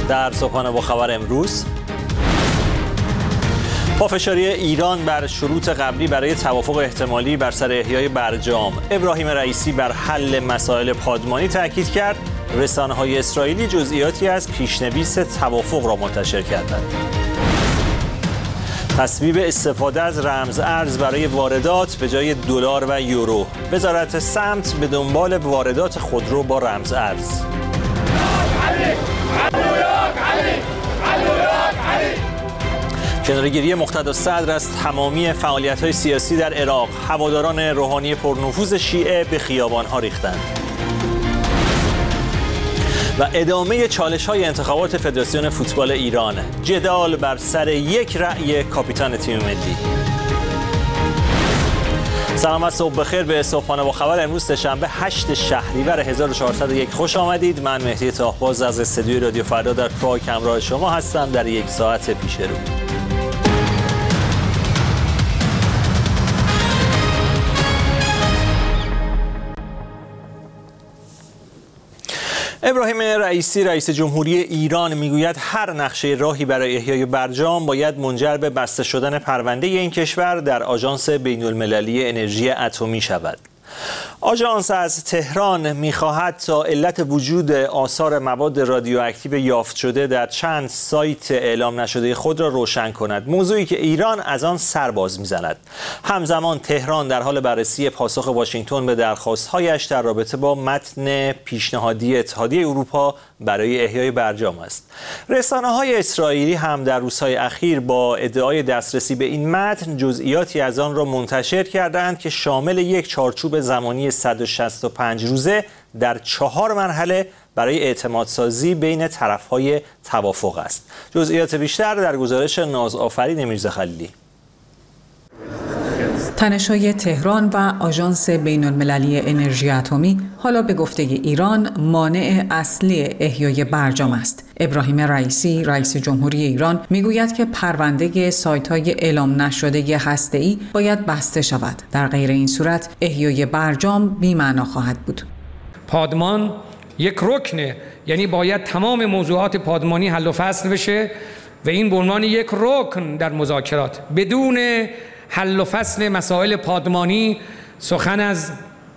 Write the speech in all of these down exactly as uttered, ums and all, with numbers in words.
در صبحانه با خبر امروز، پافشاری ایران بر شروط قبلی برای توافق احتمالی بر سر احیای برجام. ابراهیم رئیسی بر حل مسائل پادمانی تاکید کرد. رسانه‌های اسرائیلی جزئیاتی از پیشنویس توافق را منتشر کردند. تصویب استفاده از رمز ارز برای واردات به جای دلار و یورو. وزارت سمت به دنبال واردات خودرو با رمز ارز. کناره‌گیری مقتدا صدر از تمامی فعالیت‌های سیاسی در عراق. هواداران روحانی پرنفوذ شیعه به خیابان‌ها ریختند. و ادامه چالش‌های انتخابات فدراسیون فوتبال ایران. جدال بر سر یک رأی کاپیتان تیم ملی. سلام و صبح بخیر به صبحانه با خبر امروز سه‌شنبه هشت شهریور هزار و چهارصد و یک خوش آمدید. من مهدی طاهباز از استودیوی رادیو فردا در پراگ همراه شما هستم در یک ساعت پیش رو. ابراهیم رئیسی رئیس جمهوری ایران میگوید هر نقشه راهی برای احیای برجام باید منجر به بسته شدن پرونده این کشور در آژانس بین‌المللی انرژی اتمی شود. آژانس از تهران می‌خواهد تا علت وجود آثار مواد رادیواکتیو یافت شده در چند سایت اعلام نشده خود را روشن کند، موضوعی که ایران از آن سر باز می‌زند. همزمان تهران در حال بررسی پاسخ واشنگتن به درخواست‌هایش در رابطه با متن پیشنهادی اتحادیه اروپا برای احیای برجام است. رسانه‌های اسرائیلی هم در روزهای اخیر با ادعای دسترسی به این متن جزئیاتی از آن را منتشر کردند که شامل یک چارچوب زمانی صد و شصت و پنج روزه در چهار مرحله برای اعتمادسازی بین طرف‌های توافق است. جزئیات بیشتر در گزارش نازآفرین میرزا خلیلی. تنش‌های تهران و آژانس بین‌المللی انرژی اتمی حالا به گفته ایران مانع اصلی احیای برجام است. ابراهیم رئیسی رئیس جمهوری ایران میگوید که پرونده سایت‌های اعلام نشده هسته‌ای باید بسته شود. در غیر این صورت احیای برجام بی‌معنا خواهد بود. پادمان یک رکنه، یعنی باید تمام موضوعات پادمانی حل و فصل بشه و این به عنوان یک رکن در مذاکرات. بدون حل و فصل مسائل پادمانی سخن از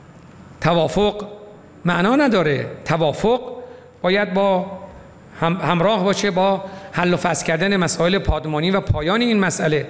توافق معنا نداره. توافق باید با هم همراه باشه با حل و فصل کردن مسائل پادمانی و پایان این مسئله.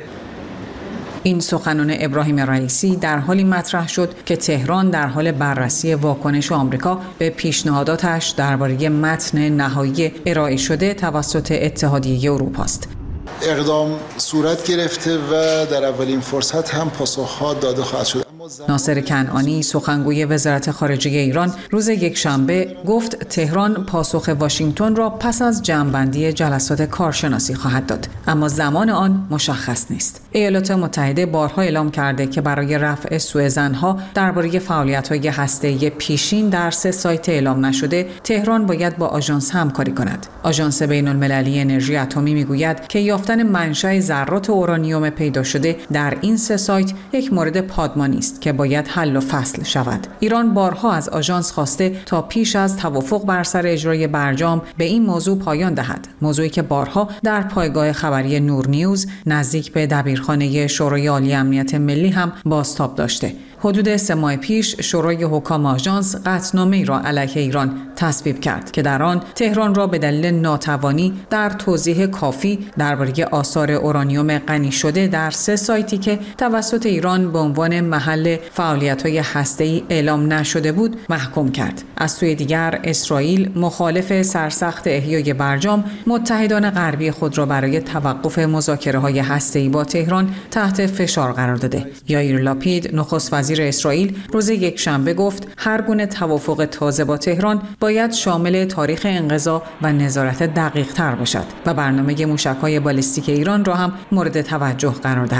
این سخنان ابراهیم رئیسی در حالی مطرح شد که تهران در حال بررسی واکنش آمریکا به پیشنهاداتش درباره متن نهایی ارائه شده توسط اتحادیه اروپا است. اقدام صورت گرفته و در اولین فرصت هم پاسخها داده خواهد شد. ناصر کنعانی سخنگوی وزارت خارجه ایران روز یکشنبه گفت تهران پاسخ واشنگتن را پس از جمع‌بندی جلسات کارشناسی خواهد داد، اما زمان آن مشخص نیست. ایالات متحده بارها اعلام کرده که برای رفع سوءظن‌ها درباره فعالیت‌های هسته‌ای پیشین در سه سایت اعلام نشده تهران باید با آژانس همکاری کند. آژانس بین‌المللی انرژی اتمی میگوید که یافتن منشأ ذرات اورانیوم پیدا شده در این سه سایت یک مورد پادمانی است که باید حل و فصل شود. ایران بارها از آژانس خواسته تا پیش از توافق بر سر اجرای برجام به این موضوع پایان دهد، موضوعی که بارها در پایگاه خبری نور نیوز نزدیک به دبیرخانه شورای عالی امنیت ملی هم بازتاب داشته. حدود سه ماه پیش شورای حکام آژانس قطعنامه‌ای را علیه ایران تصویب کرد که در آن تهران را به دلیل ناتوانی در توضیح کافی درباره آثار اورانیوم غنی شده در سه سایتی که توسط ایران به عنوان محل فعالیت‌های هسته‌ای اعلام نشده بود محکوم کرد. از سوی دیگر اسرائیل مخالف سرسخت احیای برجام متحدان غربی خود را برای توقف مذاکره‌های هسته‌ای با تهران تحت فشار قرار داده. یائیر لاپید نخست وزیر اسرائیل روز یکشنبه گفت هر گونه توافق تازه با تهران باید شامل تاریخ انقضا و نظارت دقیق تر باشد و برنامه موشک‌های بالستیک ایران را هم مورد توجه قرار دهد.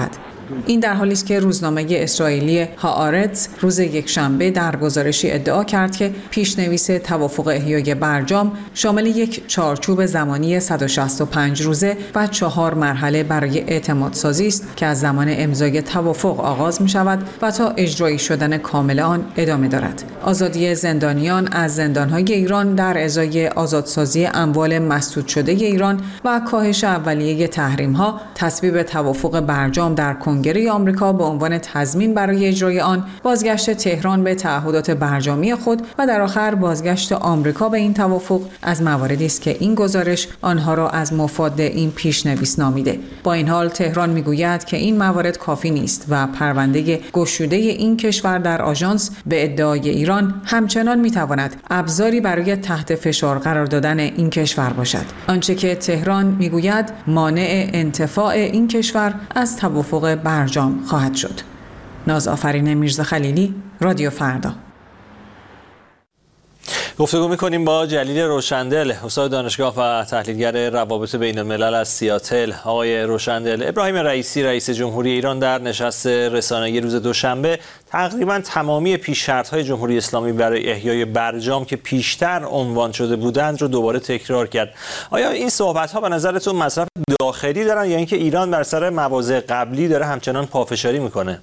این در حالی است که روزنامه اسرائیلی هآرتز روز یکشنبه در گزارشی ادعا کرد که پیشنویس توافق احیای برجام شامل یک چارچوب زمانی صد و شصت و پنج روزه و چهار مرحله برای اعتماد سازی است که از زمان امضای توافق آغاز می شود و تا اجرایی شدن کامل آن ادامه دارد. آزادی زندانیان از زندانهای ایران در ازای آزادسازی اموال مسدود شده ایران و کاهش اولیه تحریم‌ها، تصویب توافق برجام در کنگره آمریکا به عنوان تضمین برای اجرای آن، بازگشت تهران به تعهدات برجامی خود و در آخر بازگشت آمریکا به این توافق از مواردی است که این گزارش آنها را از مفاد این پیشنویس نامیده. با این حال تهران میگوید که این موارد کافی نیست و پرونده گشوده این کشور در آژانس به ادعای ایران همچنان میتواند ابزاری برای تحت فشار قرار دادن این کشور باشد. آنچه که تهران میگوید مانع انتفاع این کشور از توافق برجام خواهد شد. نازآفرین میرزاخلیلی، رادیو فردا. گفتگو می‌کنیم با جلیل روشندل، استاد دانشگاه و تحلیلگر روابط بین الملل از سیاتل. آقای روشندل، ابراهیم رئیسی رئیس جمهوری ایران در نشست رسانه‌ای روز دوشنبه تقریباً تمامی پیش‌شرط‌های جمهوری اسلامی برای احیای برجام که پیشتر عنوان شده بودند رو دوباره تکرار کرد. آیا این صحبت‌ها به نظرتون مصرف داخلی دارن یا اینکه ایران بر سر مواضع قبلی داره همچنان پافشاری می‌کنه؟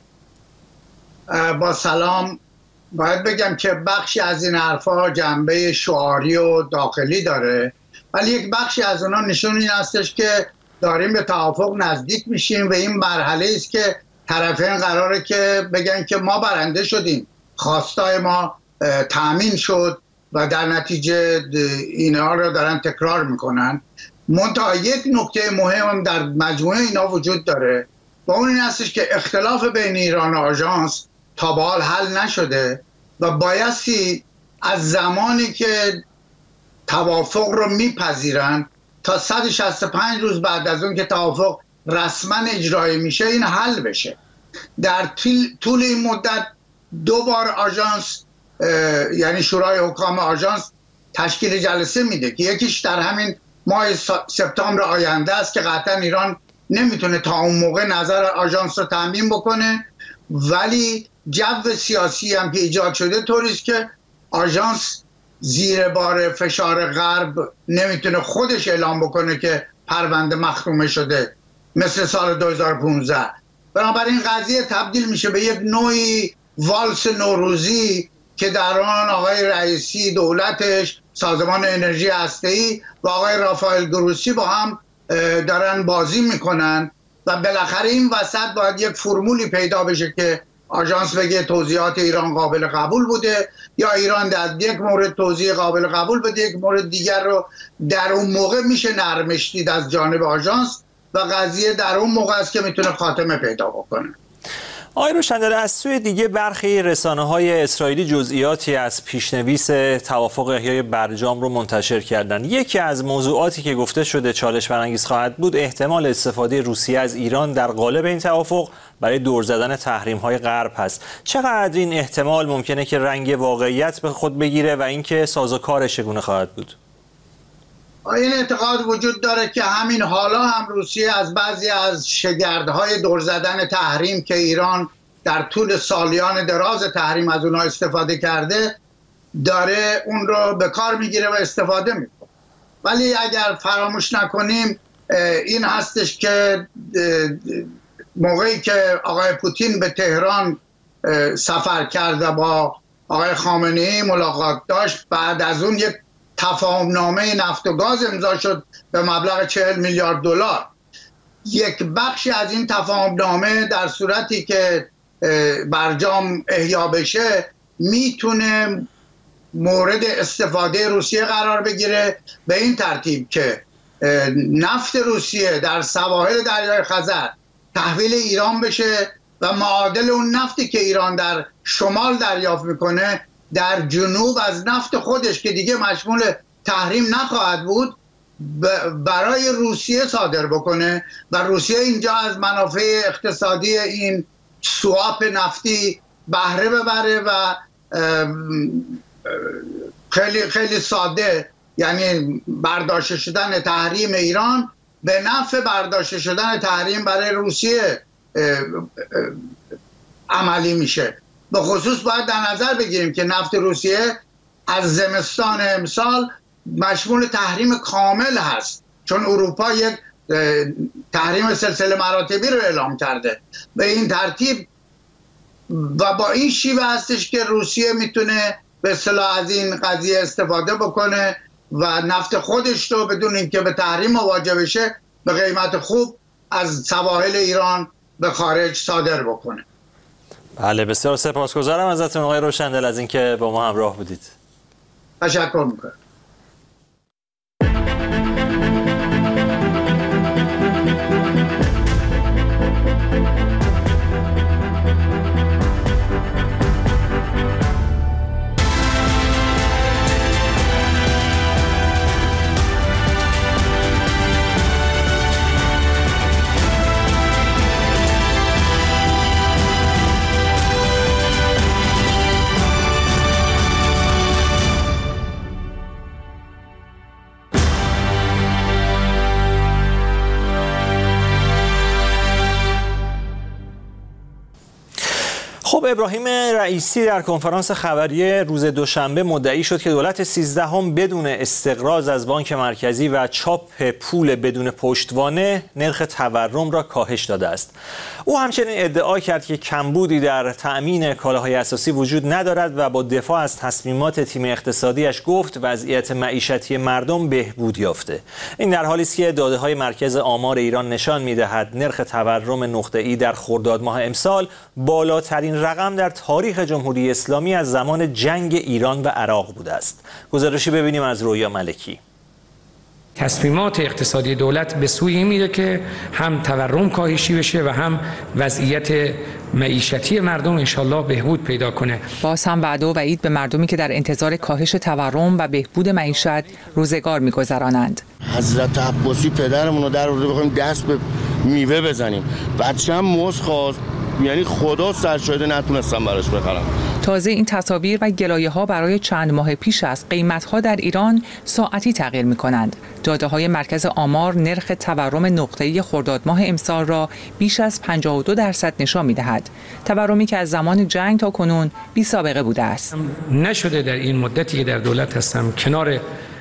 با سلام، باید بگم که بخشی از این حرفا جنبه شعاری و داخلی داره، ولی یک بخشی از اونها نشون این هستش که داریم به توافق نزدیک میشیم و این مرحله است که طرفین قراره که بگن که ما برنده شدیم، خواستای ما تأمین شد و در نتیجه اینها رو دارن تکرار میکنن. منتها یک نکته مهم در مجموعه اینا وجود داره و اون این هستش که اختلاف بین ایران و آژانس تا به حال حل نشده و بایستی از زمانی که توافق رو میپذیرن تا صد و شصت و پنج روز بعد از اون که توافق رسما اجرایی میشه این حل بشه. در طول این مدت دو بار آژانس یعنی شورای حکام آژانس تشکیل جلسه میده که یکیش در همین ماه سپتامبر آینده است که قطعا ایران نمیتونه تا اون موقع نظر آژانس رو تامین بکنه، ولی جو سیاسی هم که ایجاد شده طوریست که آژانس زیر بار فشار غرب نمیتونه خودش اعلام بکنه که پرونده مختومه شده مثل سال دو هزار و پانزده. بنابراین قضیه تبدیل میشه به یک نوعی والس نوروزی که در آن آقای رئیسی، دولتش، سازمان انرژی هسته‌ای و آقای رافائل گروسی با هم دارن بازی میکنن و بالاخره این وسط باید یک فرمولی پیدا بشه که آژانس بگه توضیحات ایران قابل قبول بوده یا ایران در یک مورد توضیح قابل قبول بده، یک مورد دیگر رو در اون موقع میشه نرمش دید از جانب آژانس و قضیه در اون موقع است که میتونه خاتمه پیدا بکنه. آقای روشندل، از سوی دیگه برخی رسانه‌های اسرائیلی جزئیاتی از پیشنویس توافق احیای برجام رو منتشر کردن. یکی از موضوعاتی که گفته شده چالش برانگیز خواهد بود احتمال استفاده روسیه از ایران در قالب این توافق برای دور زدن تحریم‌های غرب هست. چقدر این احتمال ممکنه که رنگ واقعیت به خود بگیره و اینکه سازوکارش چگونه خواهد بود؟ این اعتقاد وجود داره که همین حالا هم روسیه از بعضی از شگردهای دور زدن تحریم که ایران در طول سالیان دراز تحریم از اونها استفاده کرده داره اون رو به کار میگیره و استفاده میکنه. ولی اگر فراموش نکنیم این هستش که موقعی که آقای پوتین به تهران سفر کرد و با آقای خامنه‌ای ملاقات داشت، بعد از اون یک تفاهم نامه نفت و گاز امضا شد به مبلغ چهل میلیارد دلار. یک بخشی از این تفاهم نامه در صورتی که برجام احیا بشه میتونه مورد استفاده روسیه قرار بگیره به این ترتیب که نفت روسیه در سواحل دریای خزر تحویل ایران بشه و معادل اون نفتی که ایران در شمال دریافت میکنه در جنوب از نفت خودش که دیگه مشمول تحریم نخواهد بود برای روسیه صادر بکنه و روسیه اینجا از منافع اقتصادی این سواپ نفتی بهره ببره و خیلی خیلی ساده، یعنی برداشته شدن تحریم ایران به نفع برداشته شدن تحریم برای روسیه عملی میشه. به خصوص باید در نظر بگیریم که نفت روسیه از زمستان امسال مشمول تحریم کامل هست، چون اروپا یک تحریم سلسله مراتبی رو اعلام کرده. به این ترتیب و با این شیوه هستش که روسیه میتونه به اصطلاح از این قضیه استفاده بکنه و نفت خودش رو بدون اینکه به تحریم مواجه بشه به قیمت خوب از سواحل ایران به خارج صادر بکنه. بله، بسیار سپاسگزارم ازتون آقای روشندل از اینکه با ما همراه بودید. تشکر میکنم. خب ابراهیم رئیسی در کنفرانس خبری روز دوشنبه مدعی شد که دولت سیزدهم بدون استقراض از بانک مرکزی و چاپ پول بدون پشتوانه نرخ تورم را کاهش داده است. او همچنین ادعا کرد که کمبودی در تأمین کالاهای اساسی وجود ندارد و با دفاع از تصمیمات تیم اقتصادیش گفت وضعیت معیشتی مردم بهبود یافته. این در حالی است که داده‌های مرکز آمار ایران نشان می‌دهد نرخ تورم نقطه‌ای در خرداد ماه امسال بالاترین رقم در تاریخ جمهوری اسلامی از زمان جنگ ایران و عراق بوده است. گزارشی ببینیم از رویا ملکی. تصمیمات اقتصادی دولت به سوی این میره که هم تورم کاهشی بشه و هم وضعیت معیشتی مردم انشالله بهبود پیدا کنه. باز هم وعده و وعید به مردمی که در انتظار کاهش تورم و بهبود معیشت روزگار میگذرانند. حضرت عباسی پدرمون رو در آورده بخوایم دست به میوه بزنیم. بچه‌م موز خواست، یعنی خدا سرشاهده نتونستم براش بخرم. تازه این تصاویر و گلایه‌ها برای چند ماه پیش است. قیمت‌ها در ایران ساعتی تغییر می‌کنند. داده‌های مرکز آمار نرخ تورم نقطه‌ای خرداد ماه امسال را بیش از پنجاه و دو درصد نشان می‌دهد. تورمی که از زمان جنگ تا کنون بی سابقه بوده است. نشده در این مدتی که در دولت هستم کنار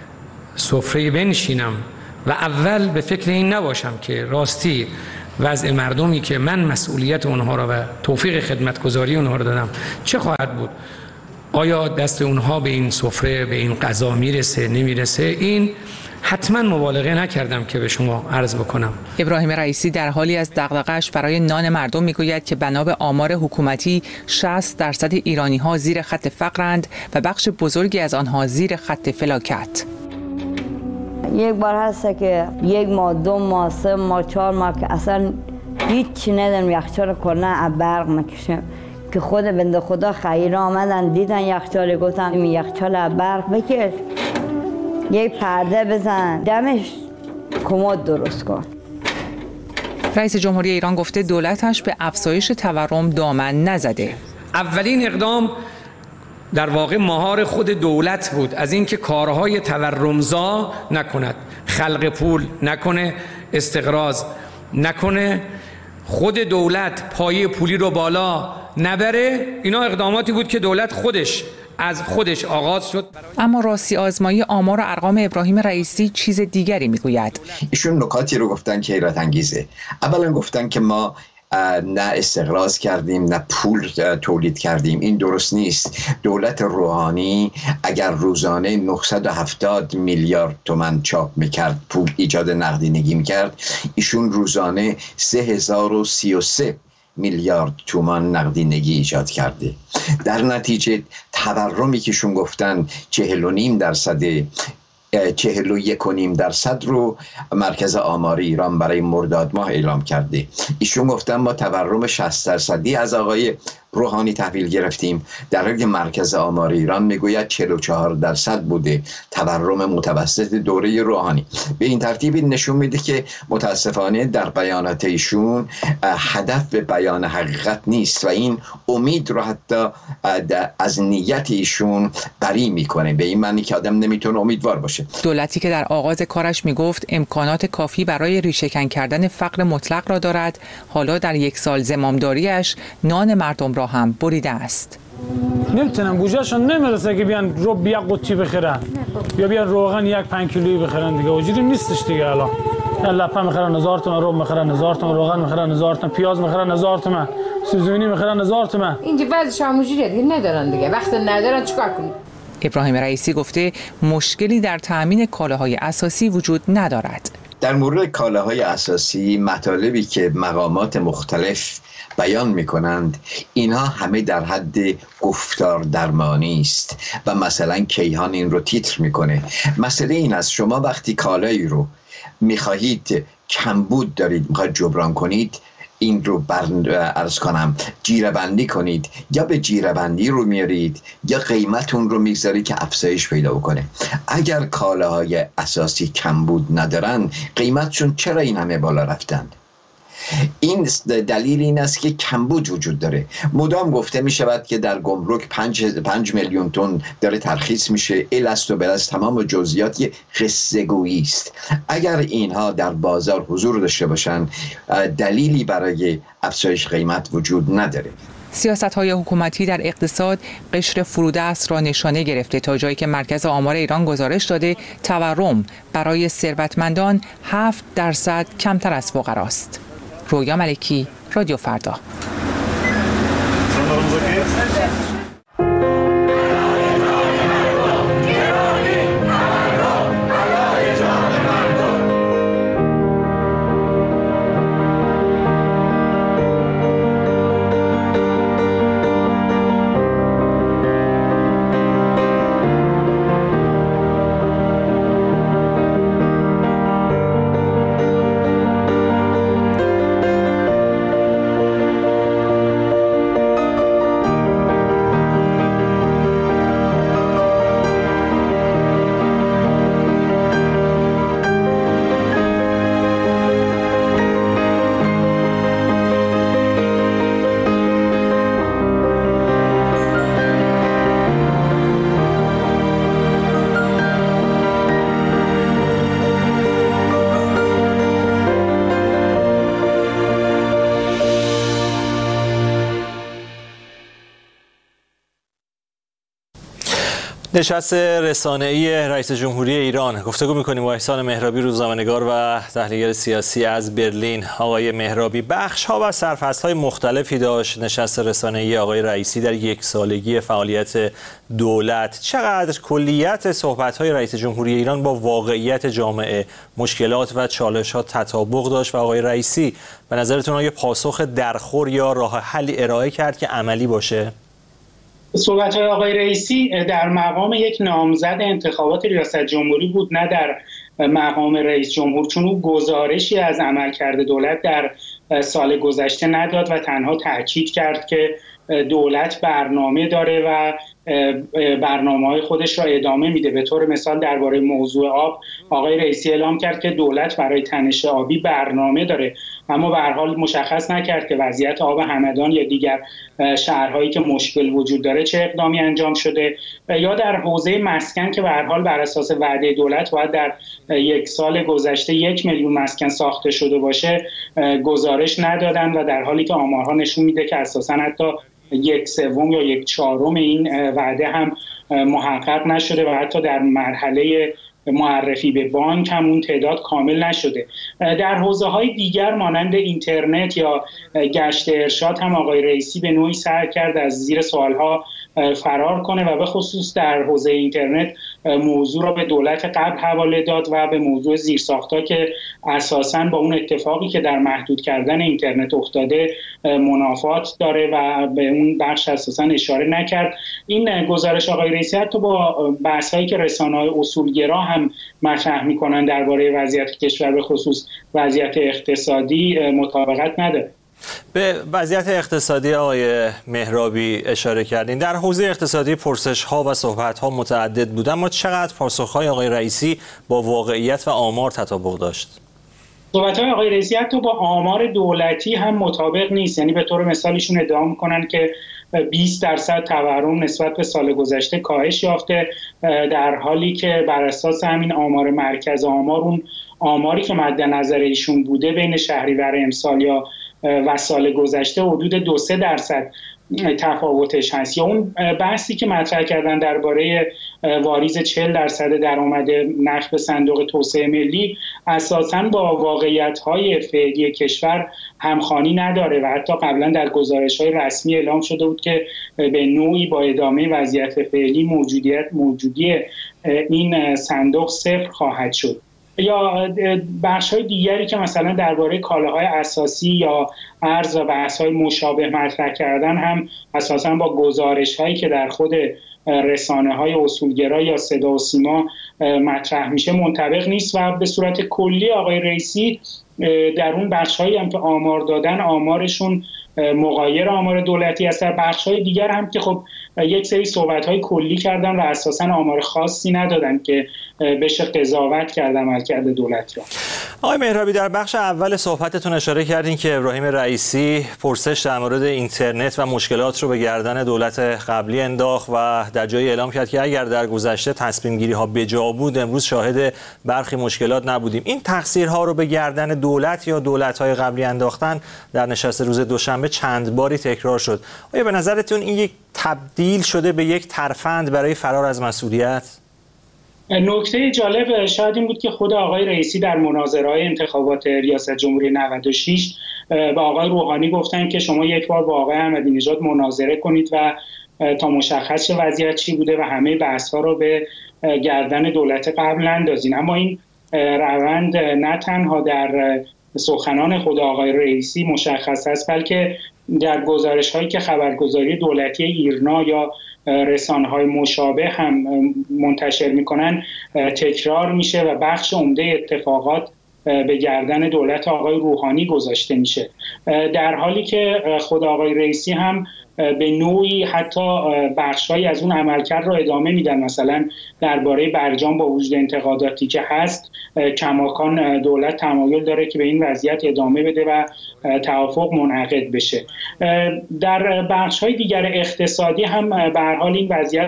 سفره بنشینم و اول به فکر این نباشم که راستی وضع مردمی که من مسئولیت اونها را و توفیق خدمتگزاری اونها را دادم چه خواهد بود؟ آیا دست اونها به این سفره به این غذا میرسه نمیرسه؟ این حتما مبالغه نکردم که به شما عرض بکنم. ابراهیم رئیسی در حالی از دغدغه‌اش برای نان مردم میگوید که بنا به آمار حکومتی شصت درصد ایرانی‌ها زیر خط فقرند و بخش بزرگی از آنها زیر خط فلاکت. یک بار هست که یک ماه دو ماه سه ماه چهار ماه که اصلا هیچ ندارم یخچال کلا برق نکشم که خود بنده خدا خیره آمدن دیدن یخچال گفتن این یخچال برق بکش یک پرده بزن دمش کمد درست کن. رئیس جمهوری ایران گفته دولتش به افزایش تورم دامن نزده. اولین اقدام در واقع مهار خود دولت بود از اینکه کارهای تورمزا نکند، خلق پول نکنه، استقراض نکنه، خود دولت پایه پولی رو بالا نبره. اینا اقداماتی بود که دولت خودش از خودش آغاز شد. اما راستی آزمایی آمار و ارقام ابراهیم رئیسی چیز دیگری میگوید. ایشون نکاتی رو گفتن که حیرت انگیزه. اولا گفتن که ما نه استقراض کردیم نه پول تولید کردیم. این درست نیست. دولت روحانی اگر روزانه نهصد و هفتاد میلیارد تومان چاپ میکرد، پول ایجاد نقدینگی میکرد، ایشون روزانه سه هزار و سی و سه میلیارد تومان نقدینگی ایجاد کرده. در نتیجه تورمی که شون گفتن چهل و نیم درصده، چهل و یک و نیم درصد رو مرکز آمار ایران برای مرداد ماه اعلام کرده. ایشون گفتن ما تورم شصت درصدی از آقای روحانی تحویل گرفتیم، در حالی که مرکز آمار ایران میگوید چهل و چهار درصد بوده تورم متوسط دوره روحانی. به این ترتیب نشون میده که متاسفانه در بیانات ایشون هدف به بیان حقیقت نیست و این امید رو حتی از نیت ایشون بری میکنه، به این معنی که آدم نمیتونه امیدوار باشه. دولتی که در آغاز کارش میگفت امکانات کافی برای ریشه‌کن کردن فقر مطلق را دارد، حالا در یک سال زمامداریش نان مردم را هم بریده است. نمیتونن بوجهشون نمیرسه که بیان رو بیا قوطی بخرن یا بیان روغن یک پنج کیلویی بخرن دیگه، وجودی نیستش دیگه. الان لپه میخرن هزار تومن، رو میخرن هزار تومن، روغن میخرن هزار تومن، پیاز میخرن هزار تومن، سوزونی میخرن هزار تومن. اینجا بعضی شاموجیه دیگه ندارن دیگه، وقت ندارن چیکار کنیم؟ ابراهیم رئیسی گفته مشکلی در تامین کالاهای اساسی وجود ندارد. در مورد کالاهای اساسی مطالبی که مقامات مختلف بیان میکنند اینها همه در حد گفتار درمانی است و مثلا کیهان این رو تیتر میکنه. مسئله این است شما وقتی کالایی رو میخواهید کمبود دارید میخواهید جبران کنید، این رو عرض کنم جیره بندی کنید، یا به جیره بندی رو میارید یا قیمتون رو میگذارید که افزایش پیدا کنه. اگر کالاهای اساسی کمبود ندارن قیمتشون چرا این همه بالا رفتن؟ این دلیل این است که کمبود وجود داره. مدام گفته می شود که در گمرک پنج, پنج میلیون تن داره ترخیص میشه، الست و بلست تمام جزئیات قصه گویی است. اگر اینها در بازار حضور داشته باشند دلیلی برای افزایش قیمت وجود نداره. سیاست‌های حکومتی در اقتصاد قشر فرودست را نشانه گرفته تا جایی که مرکز آمار ایران گزارش داده تورم برای ثروتمندان هفت درصد کمتر از فقراست. رویا ملکی، رادیو فردا. نشست رسانه‌ای رئیس جمهوری ایران گفتگو می‌کنیم با احسان مهرابی، روزنامه‌نگار و تحلیلگر سیاسی از برلین. آقای مهرابی، بخش‌ها و سرفصل‌های مختلفی داشت نشست رسانه‌ای آقای رئیسی در یک سالگی فعالیت دولت. چقدر کلیت صحبت‌های رئیس جمهوری ایران با واقعیت جامعه، مشکلات و چالش‌ها تطابق داشت و آقای رئیسی به نظرتون آیا پاسخ درخور یا راه حلی ارائه کرد که عملی باشه؟ صحبت‌های آقای رئیسی در مقام یک نامزد انتخابات ریاست جمهوری بود، نه در مقام رئیس جمهور، چون او گزارشی از عملکرد دولت در سال گذشته نداد و تنها تاکید کرد که دولت برنامه داره و برنامه‌های خودش را ادامه میده. به طور مثال درباره موضوع آب آقای رئیسی اعلام کرد که دولت برای تنش آبی برنامه داره، اما به هر حال مشخص نکرد که وضعیت آب همدان یا دیگر شهرهایی که مشکل وجود داره چه اقدامی انجام شده. یا در حوزه مسکن که به هر حال بر اساس وعده دولت باید در یک سال گذشته یک میلیون مسکن ساخته شده باشه گزارش ندادن و در حالی که آمارها نشون میده که اساساً حتی یک سوم یا یک چهارم این وعده هم محقق نشده و حتی در مرحله معرفی به بانک هم اون تعداد کامل نشده. در حوزه‌های دیگر مانند اینترنت یا گشت ارشاد هم آقای رئیسی به نوعی سعی کرد از زیر سوالها فرار کنه و به خصوص در حوزه اینترنت موضوع را به دولت قبل حواله داد و به موضوع زیرساخت‌ها که اساساً با اون اتفاقی که در محدود کردن اینترنت افتاده منافات داره و به اون بخش اساساً اشاره نکرد. این گزارش آقای رئیسی حتی با بحث‌هایی که رسانه‌های اصولگرا هم مطرح می‌کنن درباره وضعیت کشور به خصوص وضعیت اقتصادی مطابقت نداره. به وضعیت اقتصادی آقای مهرابی اشاره کردین. در حوزه اقتصادی پرسش‌ها و صحبت‌ها متعدد بود، اما چقدر پاسخ‌های آقای رئیسی با واقعیت و آمار تطابق داشت؟ صحبت‌های آقای رئیسی حتی با آمار دولتی هم مطابق نیست. یعنی به طور مثالشون ادعا می‌کنن که بیست درصد تورم نسبت به سال گذشته کاهش یافته، در حالی که بر اساس همین آمار مرکز آمار، اون آماری که مد نظر ایشون بوده بین شهریور امسال یا و سال گذشته حدود دو سه درصد تفاوتش هست. یا اون بحثی که مطرح کردن درباره واریز چهل درصد درآمد نقد به صندوق توسعه ملی اساساً با واقعیت‌های فعلی کشور همخوانی نداره و حتی قبلا در گزارش‌های رسمی اعلام شده بود که به نوعی با ادامه وضعیت فعلی موجودیت موجودی این صندوق صفر خواهد شد. یا بخش‌های دیگری که مثلا درباره کالاهای اساسی یا ارز و بحث‌های مشابه مطرح کردن هم اساساً با گزارش‌هایی که در خود رسانه‌های اصولگرا یا صدا و سیما مطرح میشه منطبق نیست و به صورت کلی آقای رئیسی در اون بخش‌هایی هم که آمار دادن آمارشون مغایر آمار دولتی است. در بخش‌های دیگر هم که خب یک سری صحبت‌های کلی کردن و اساساً آمار خاصی ندادن که بشه قضاوت کرد عملکرد دولت را. آقای مهرابی، در بخش اول صحبتتون اشاره کردین که ابراهیم رئیسی پرسش در مورد اینترنت و مشکلات رو به گردن دولت قبلی انداخت و در جایی اعلام کرد که اگر در گذشته تصمیم گیری ها به جا بود امروز شاهد برخی مشکلات نبودیم. این تقصیرها رو به گردن دولت یا دولت‌های قبلی انداختن در نشست روز دوشنبه چند باری تکرار شد. آیا به نظرتون این یک تبدیل شده به یک ترفند برای فرار از مسئولیت؟ نکته جالب شاید این بود که خود آقای رئیسی در مناظره‌های انتخابات ریاست جمهوری نود و شش با آقای روحانی گفتن که شما یک بار با آقای احمدی نژاد مناظره کنید و تا مشخص شه وضعیت چی بوده و همه بحث‌ها رو به گردن دولت قبل اندازین. اما این روند نه تنها در سخنان خود آقای رئیسی مشخص است، بلکه در گزارش‌هایی که خبرگزاری دولتی ایرنا یا رسانه‌های مشابه هم منتشر می‌کنن تکرار میشه و بخش عمده اتفاقات به گردن دولت آقای روحانی گذاشته میشه، در حالی که خود آقای رئیسی هم به نوعی حتی بخش‌هایی از اون عملکرد رو ادامه میدن. مثلا درباره برجام با وجود انتقاداتی که هست کماکان دولت تمایل داره که به این وضعیت ادامه بده و توافق منعقد بشه. در بخش‌های دیگر اقتصادی هم به هر حال این وضعیت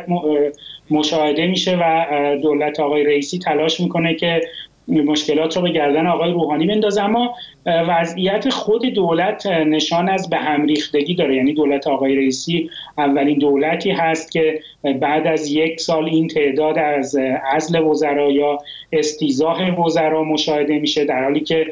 مشاهده میشه و دولت آقای رئیسی تلاش میکنه که مشکلات رو به گردن آقای روحانی بندازه، اما وضعیت خود دولت نشان از به هم ریختگی داره. یعنی دولت آقای رئیسی اولین دولتی هست که بعد از یک سال این تعداد از عزل وزرا یا استیضاح وزرا مشاهده میشه، در حالی که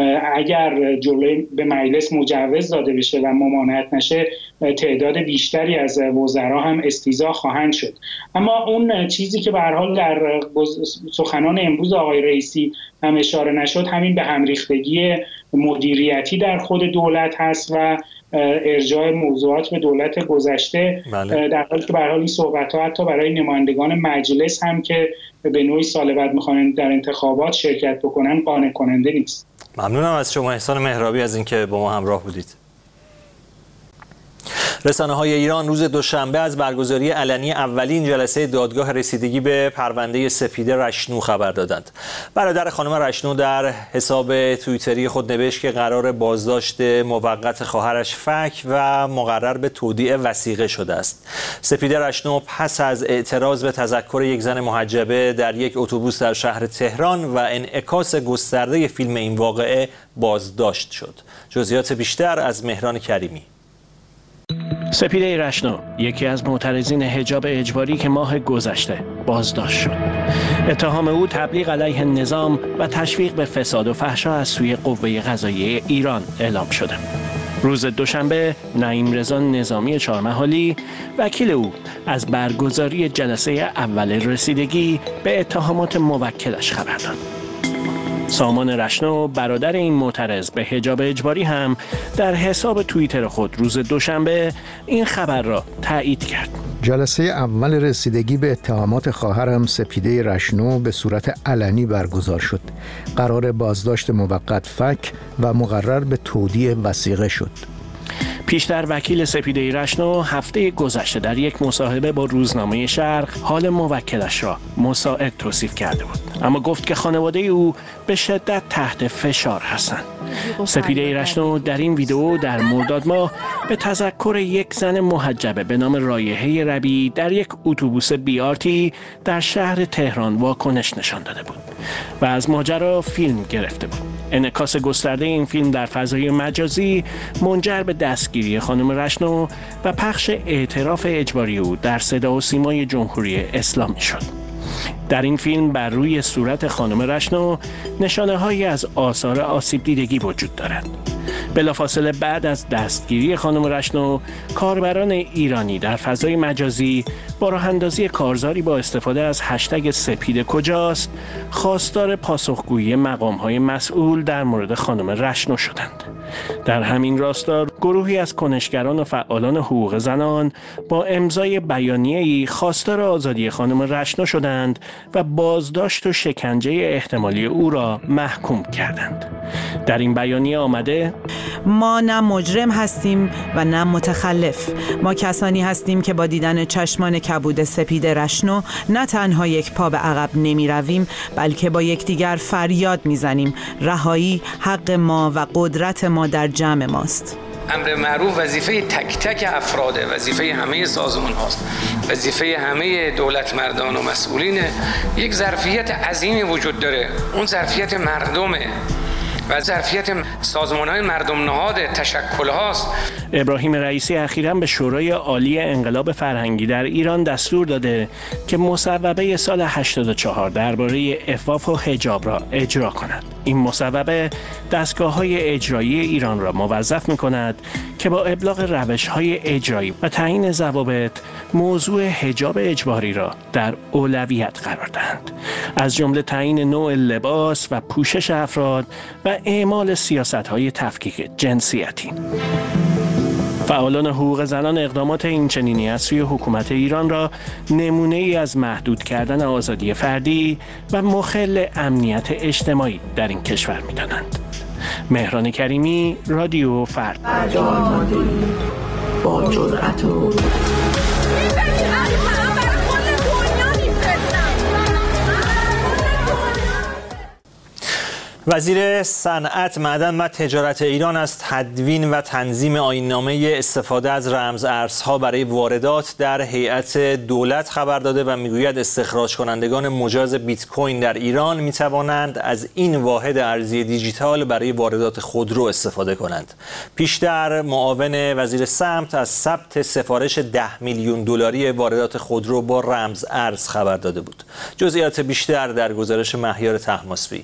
اگر جلوی به مجلس مجوز داده بشه و ممانعت نشه تعداد بیشتری از وزرا هم استیضاح خواهند شد. اما اون چیزی که به هر حال در سخنان امروز آقای رئیسی هم اشاره نشد همین به هم ریختگی مدیریتی در خود دولت هست و ارجاع موضوعات به دولت گذشته. بله. در حالی که به هر حال این صحبت‌ها حتی برای نمایندگان مجلس هم که به نوعی سال بعد می‌خوان در انتخابات شرکت بکنن قانع کننده نیست. ممنونم از شما احسان مهرابی از اینکه با ما همراه بودید. رسانه‌های ایران روز دوشنبه از برگزاری علنی اولین جلسه دادگاه رسیدگی به پرونده سپیده رشنو خبر دادند. برادر خانم رشنو در حساب توییتری خود نوشت که قرار بازداشت موقت خواهرش فک و مقرر به تودیع وثیقه شده است. سپیده رشنو پس از اعتراض به تذکر یک زن محجبه در یک اتوبوس در شهر تهران و انعکاس گسترده فیلم این واقعه بازداشت شد. جزئیات بیشتر از مهران کریمی. سپیده رشنو یکی از معترضین حجاب اجباری که ماه گذشته بازداشت شد. اتهام او تبلیغ علیه نظام و تشویق به فساد و فحشا از سوی قوه قضاییه ایران اعلام شده. روز دوشنبه نعیم رضا نظامی چهارمحالی وکیل او از برگزاری جلسه اول رسیدگی به اتهامات موکلش خبر داد. سامان رشنو برادر این معترض به حجاب اجباری هم در حساب توییتر خود روز دوشنبه این خبر را تایید کرد. جلسه اول رسیدگی به اتهامات خواهرم سپیده رشنو به صورت علنی برگزار شد. قرار بازداشت موقت فک و مقرر به تودیع وثیقه شد. پیشتر وکیل سپیده رشنو هفته گذشته در یک مصاحبه با روزنامه شرق حال موکلش را مساعد توصیف کرده بود، اما گفت که خانواده او به شدت تحت فشار هستند. سپیده رشنو در این ویدئو در مرداد ماه به تذکر یک زن محجبه به نام رایحه ربیعی در یک اتوبوس بی آر تی در شهر تهران واکنش نشان داده بود و از ماجرا فیلم گرفته بود. انعکاس گسترده این فیلم در فضای مجازی منجر به دستگیری خانم رشنو و پخش اعتراف اجباری او در صدا و سیمای جمهوری اسلامی شد. در این فیلم بر روی صورت خانم رشنو نشانه‌هایی از آثار آسیب دیدگی وجود دارد. بلافاصله بعد از دستگیری خانم رشنو، کاربران ایرانی در فضای مجازی با راه اندازی کارزاری با استفاده از هشتگ سپیده کجاست خواستار پاسخگویی مقام‌های مسئول در مورد خانم رشنو شدند. در همین راستا گروهی از کنشگران و فعالان حقوق زنان با امضای بیانیه‌ای خواستار آزادی خانم رشنو شدند و بازداشت و شکنجه احتمالی او را محکوم کردند. در این بیانیه آمده: ما نه مجرم هستیم و نه متخلف. ما کسانی هستیم که با دیدن چشمان کبود سپیده رشنو نه تنها یک پا به عقب نمی رویم، بلکه با یکدیگر فریاد می زنیم رهایی حق ما و قدرت ما در جمع ماست. امر معروف وظیفه تک تک افراده، وظیفه همه سازمان هاست، وظیفه همه دولت مردان و مسئولینه. یک ظرفیت عظیمی وجود داره، اون ظرفیت مردمه و ظرفیت سازمان‌های مردم نهاد تشکل هاست. ابراهیم رئیسی اخیراً به شورای عالی انقلاب فرهنگی در ایران دستور داده که مصوبه سال هشتاد و چهار درباره عفاف و حجاب را اجرا کند. این مصوبه دستگاه‌های اجرایی ایران را موظف می‌کند که با ابلاغ روش‌های اجرایی و تعیین ضوابط موضوع حجاب اجباری را در اولویت قرار دهند، از جمله تعیین نوع لباس و پوشش افراد و اعمال سیاست‌های تفکیک جنسیتی. فعالان حقوق زنان اقدامات این چنینی از سوی حکومت ایران را نمونه ای از محدود کردن آزادی فردی و مخل امنیت اجتماعی در این کشور می‌دانند. مهران کریمی، رادیو فرد. با جرأت و وزیر صنعت، معدن و تجارت ایران از تدوین و تنظیم آیین‌نامه استفاده از رمز ارزها برای واردات در هیئت دولت خبر داده و میگوید استخراج کنندگان مجاز بیت کوین در ایران میتوانند از این واحد ارزی دیجیتال برای واردات خودرو استفاده کنند. پیشتر معاون وزیر سمت از ثبت سفارش ده میلیون دلاری واردات خودرو با رمز ارز خبر داده بود. جزئیات بیشتر در گزارش مهیار طهماسبی.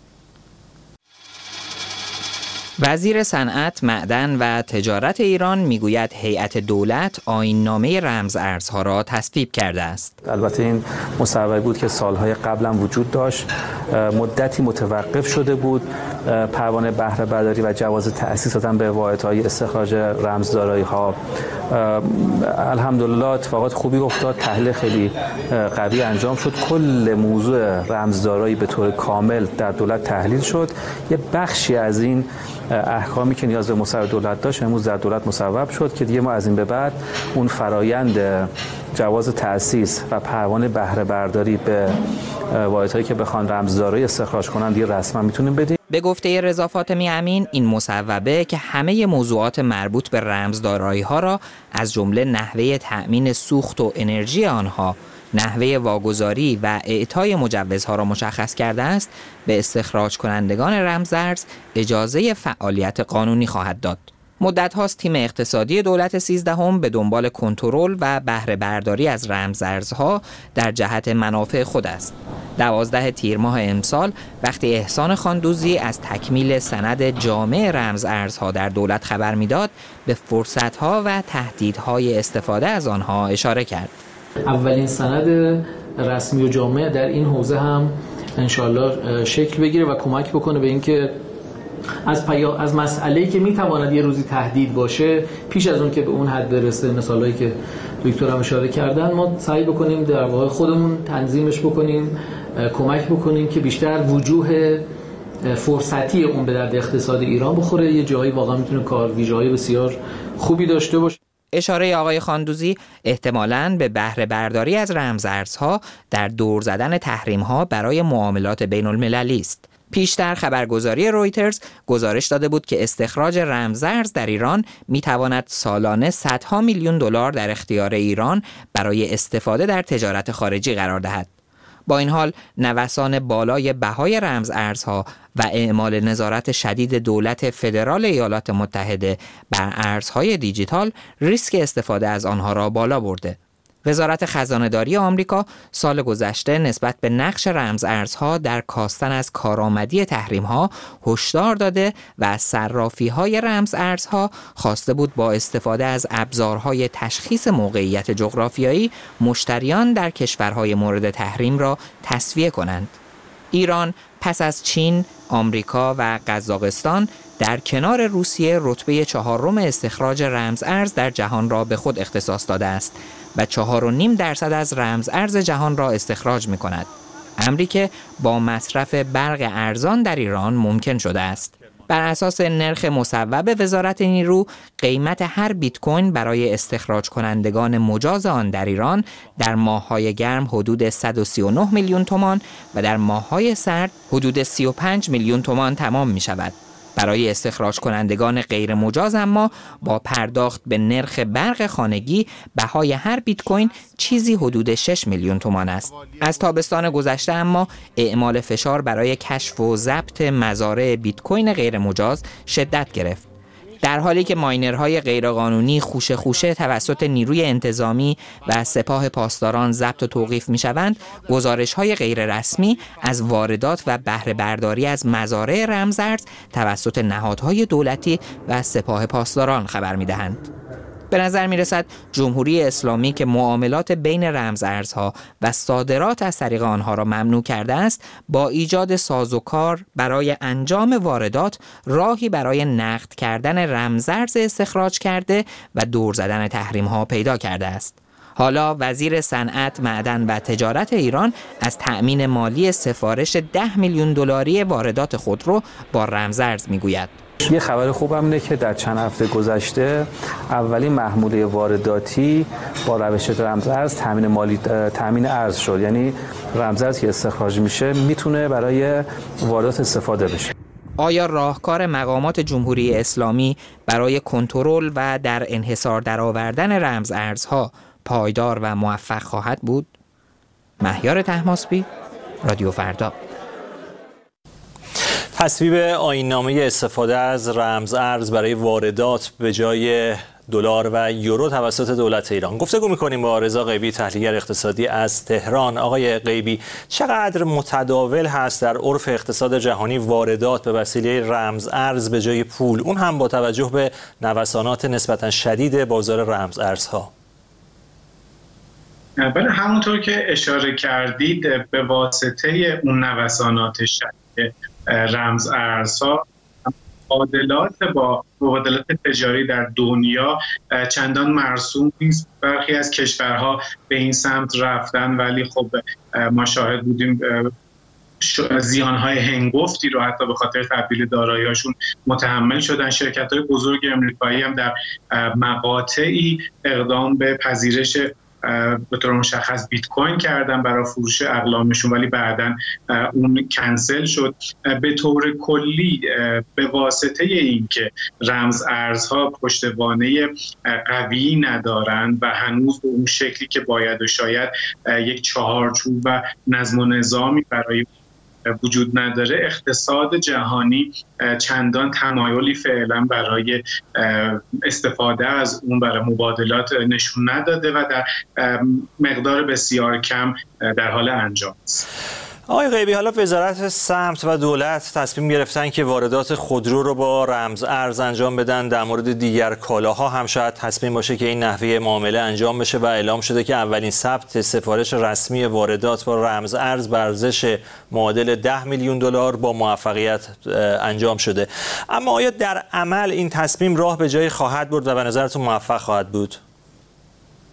وزیر صنعت، معدن و تجارت ایران میگوید هیئت دولت آیین‌نامه رمز ارزها را تصویب کرده است. البته این مصوبه بود که سالهای قبل هم وجود داشت، مدتی متوقف شده بود. پروانه بهره برداری و جواز تأسیس دادن به واحدهای استخراج رمزدارایی‌ها. الحمدلله اتفاقات خوبی افتاد، تحلیل خیلی قوی انجام شد، کل موضوع رمزدارایی به طور کامل در دولت تحلیل شد. یه بخشی از این احکامی که نیاز به مصوب دولت داشت امروز در دولت مصوب شد که دیگه ما از این به بعد اون فرایند جواز تأسیس و پروانه بهره برداری به واحدهایی که بخوان رمزدارایی استخراج کنن دیگه رسما میتونیم بدیم. به گفته رضا فاطمی امین، این مصوبه که همه موضوعات مربوط به رمزدارایی‌ها را از جمله نحوه تأمین سوخت و انرژی آنها، نحوه واگذاری و اعطای مجوزها را مشخص کرده است، به استخراج کنندگان رمزارز اجازه فعالیت قانونی خواهد داد. مدت هاست تیم اقتصادی دولت سیزدهم به دنبال کنترل و بهره برداری از رمزارزها در جهت منافع خود است. دوازده تیر ماه امسال وقتی احسان خاندوزی از تکمیل سند جامع رمزارزها در دولت خبر میداد، به فرصتها و تهدیدهای استفاده از آنها اشاره کرد. اولین سند رسمی و جامع در این حوزه هم انشالله شکل بگیره و کمک بکنه به اینکه از پیا از مسئله‌ای که میتواند یه روزی تهدید باشه پیش از اون که به اون حد برسه، مثالایی که دکتر هم اشاره کردن، ما سعی بکنیم در واقع خودمون تنظیمش بکنیم، کمک بکنیم که بیشتر وجوه فرصتی اون به درد اقتصاد ایران بخوره. یه جایی واقعا میتونه کار ویژه‌های بسیار خوبی داشته باشه. اشاره آقای خاندوزی احتمالاً به بهره برداری از رمزارزها در دور زدن تحریم‌ها برای معاملات بین المللی است. پیشتر خبرگزاری رویترز گزارش داده بود که استخراج رمزارز در ایران میتواند سالانه صدها میلیون دلار در اختیار ایران برای استفاده در تجارت خارجی قرار دهد. با این حال نوسان بالای بهای رمزارزها و اعمال نظارت شدید دولت فدرال ایالات متحده بر ارزهای دیجیتال ریسک استفاده از آنها را بالا برده. وزارت خزانه‌داری آمریکا سال گذشته نسبت به نقش رمزارزها در کاستن از کارآمدی تحریم‌ها هشدار داده و از صرافی‌های رمزارزها خواسته بود با استفاده از ابزارهای تشخیص موقعیت جغرافیایی مشتریان در کشورهای مورد تحریم را تسویه کنند. ایران پس از چین، آمریکا و قزاقستان در کنار روسیه رتبه چهارم استخراج رمزارز در جهان را به خود اختصاص داده است و چهار و نیم درصد از رمزارز جهان را استخراج می کند. امری که با مصرف برق ارزان در ایران ممکن شده است. بر اساس نرخ مصوب وزارت نیرو، قیمت هر بیت کوین برای استخراج کنندگان مجاز آن در ایران در ماه‌های گرم حدود صد و سی و نه میلیون تومان و در ماه‌های سرد حدود سی و پنج میلیون تومان تمام می شود. برای استخراج کنندگان غیر مجاز اما با پرداخت به نرخ برق خانگی بهای هر بیت کوین چیزی حدود شش میلیون تومان است. از تابستان گذشته اما اعمال فشار برای کشف و ضبط مزارع بیت کوین غیر مجاز شدت گرفت. در حالی که ماینرهای غیرقانونی خوشه خوشه توسط نیروی انتظامی و سپاه پاسداران ضبط و توقیف می‌شوند، گزارش‌های غیر رسمی از واردات و بهره برداری از مزارع رمزارز توسط نهادهای دولتی و سپاه پاسداران خبر می‌دهند. به نظر می رسد جمهوری اسلامی که معاملات بین رمزارزها و صادرات از طریق آنها را ممنوع کرده است، با ایجاد سازوکار برای انجام واردات راهی برای نقد کردن رمزارز استخراج کرده و دور زدن تحریم ها پیدا کرده است. حالا وزیر صنعت، معدن و تجارت ایران از تأمین مالی سفارش ده میلیون دلاری واردات خودرو با رمزارز میگوید. یه خبر خوبم اینه که در چند هفته گذشته اولین محموله وارداتی با روش رمزارز تامین مالی تامین ارز شد. یعنی رمزارز که استخراج میشه میتونه برای واردات استفاده بشه. آیا راهکار مقامات جمهوری اسلامی برای کنترل و در انحصار درآوردن رمزارزها پایدار و موفق خواهد بود؟ مهیار طهماسبی، رادیو فردا. تصویب آیین‌نامه استفاده از رمزارز برای واردات به جای دلار و یورو توسط دولت ایران. گفتگو می‌کنیم با رضا غیبی، تحلیلگر اقتصادی از تهران. آقای غیبی، چقدر متداول هست در عرف اقتصاد جهانی واردات به وسیله رمزارز به جای پول، اون هم با توجه به نوسانات نسبتاً شدید بازار رمزارزها؟ بله، همونطور که اشاره کردید به واسطه اون نوسانات شدید رمزارزها مبادلات با مبادلات تجاری در دنیا چندان مرسوم نیست. برخی از کشورها به این سمت رفتن، ولی خب ما شاهد بودیم زیانهای هنگفتی رو حتی به خاطر تبدیل دارایی‌هاشون متحمل شدن. شرکت‌های بزرگ امریکایی هم در مقاطعی اقدام به پذیرش به طور مشخص بیت کوین کردن برای فروش اقلامشون، ولی بعداً اون کنسل شد. به طور کلی به واسطه اینکه رمز ارزها پشتوانه قوی ندارند و هنوز به اون شکلی که باید و شاید یک چهارچوب و نظم و نظامی برای وجود نداره، اقتصاد جهانی چندان تمایلی فعلا برای استفاده از اون برای مبادلات نشون نداده و در مقدار بسیار کم در حال انجام است. آقای غیبی، حالا وزارت سمت و دولت تصمیم گرفتن که واردات خودرو رو با رمزارز انجام بدن. در مورد دیگر کالاها هم شاید تصمیم باشه که این نحوه معامله انجام بشه و اعلام شده که اولین ثبت سفارش رسمی واردات با رمزارز به ارزش معادل ده میلیون دلار با موفقیت انجام شده. اما آیا در عمل این تصمیم راه به جایی خواهد برد و به نظرتون موفق خواهد بود؟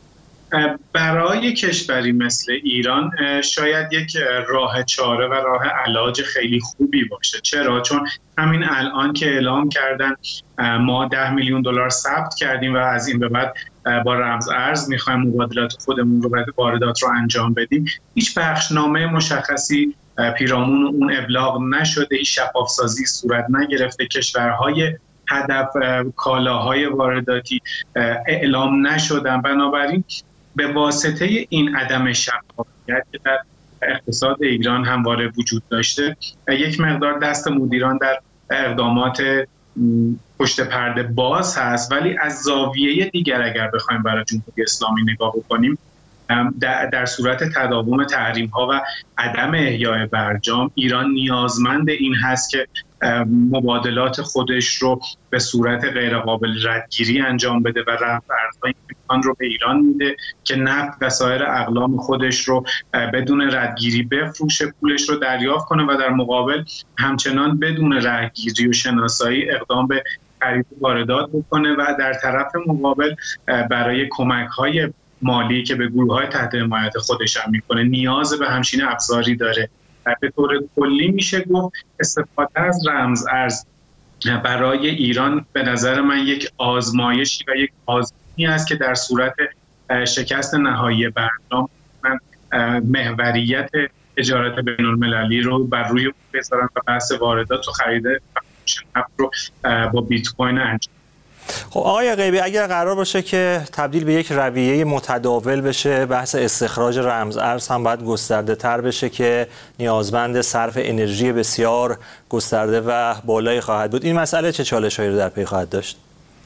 برای کشوری مثل ایران شاید یک راه چاره و راه علاج خیلی خوبی باشه. چرا؟ چون همین الان که اعلام کردن ما ده میلیون دلار ثبت کردیم و از این به بعد با رمز ارز میخوایم مبادلات خودمون رو و واردات رو انجام بدیم، هیچ بخشنامه مشخصی پیرامون اون ابلاغ نشده، هیچ شفاف سازی صورت نگرفته، کشورهای هدف کالاهای وارداتی اعلام نشدن. بنابراین به واسطه این عدم شفافیت که در اقتصاد ایران همواره وجود داشته، یک مقدار دست مدیران در اقدامات پشت پرده باز هست. ولی از زاویه دیگر اگر بخوایم برای جمهوری اسلامی نگاه بکنیم، در صورت تداوم تحریم ها و عدم احیای برجام، ایران نیازمند این هست که مبادلات خودش رو به صورت غیرقابل ردگیری انجام بده و رفع ارزهای امکان رو به ایران میده که نفت و سایر اقلام خودش رو بدون ردگیری بفروشه، پولش رو دریافت کنه و در مقابل همچنان بدون رهگیری و شناسایی اقدام به خرید واردات بکنه و در طرف مقابل برای کمک‌های مالی که به گروه‌های تحت حمایت خودش هم میکنه نیاز به همچین ابزاری داره. به طور کلی میشه گفت استفاده از رمز ارز برای ایران به نظر من یک آزمایشی و یک آزمونی است که در صورت شکست نهایی برجام من محوریت تجارت بین المللی رو بر روی بذارن و بحث واردات و خرید نفت رو با بیت کوین انجام. خب آقای غیبی، اگر قرار باشه که تبدیل به یک رویه متداول بشه، بحث استخراج رمز ارز هم باید گسترده تر بشه که نیازمند صرف انرژی بسیار گسترده و بالایی خواهد بود. این مسئله چه چالش‌هایی رو در پی خواهد داشت؟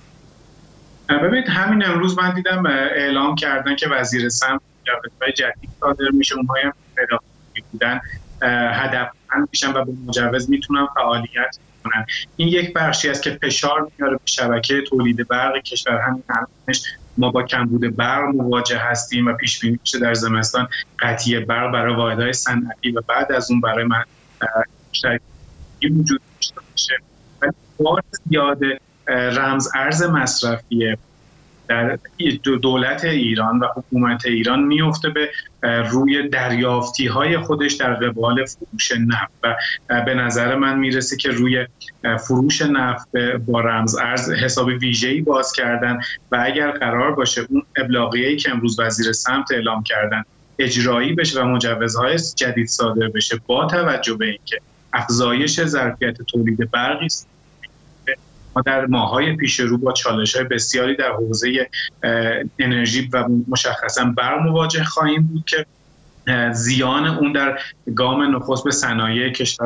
ببینید همین امروز من دیدم اعلام کردن که وزیر سمت مجوزهای جدید صادر میشه، اونهایی هم پیدا بودن هدفمند میشن و با مجوز میتونن فعالیت کنن. این یک بخشی است که فشار میاره به شبکه تولید برق کشور. همین الانش ما با کمبود برق مواجه هستیم و پیش بینی میشه در زمستان قطعی برق برای واحدهای صنعتی و بعد از اون برای مشترکی وجود داشته باشه. ولی بار زیاد رمز ارز مصرفی در دولت ایران و حکومت ایران میفته به روی دریافتی های خودش در قبال فروش نفت و به نظر من میرسه که روی فروش نفت با رمز ارز حساب ویژه‌ای باز کردن و اگر قرار باشه اون ابلاغیه‌ای که امروز وزیر سمت اعلام کردن اجرایی بشه و مجوزهای جدید صادر بشه با توجه به اینکه افزایش ظرفیت تولید برقی است، ما در ماه‌های پیش رو با چالش‌های بسیاری در حوزه انرژی و مشخصاً برق مواجه خواهیم بود که زیان اون در گام نخست به صنایع کشور.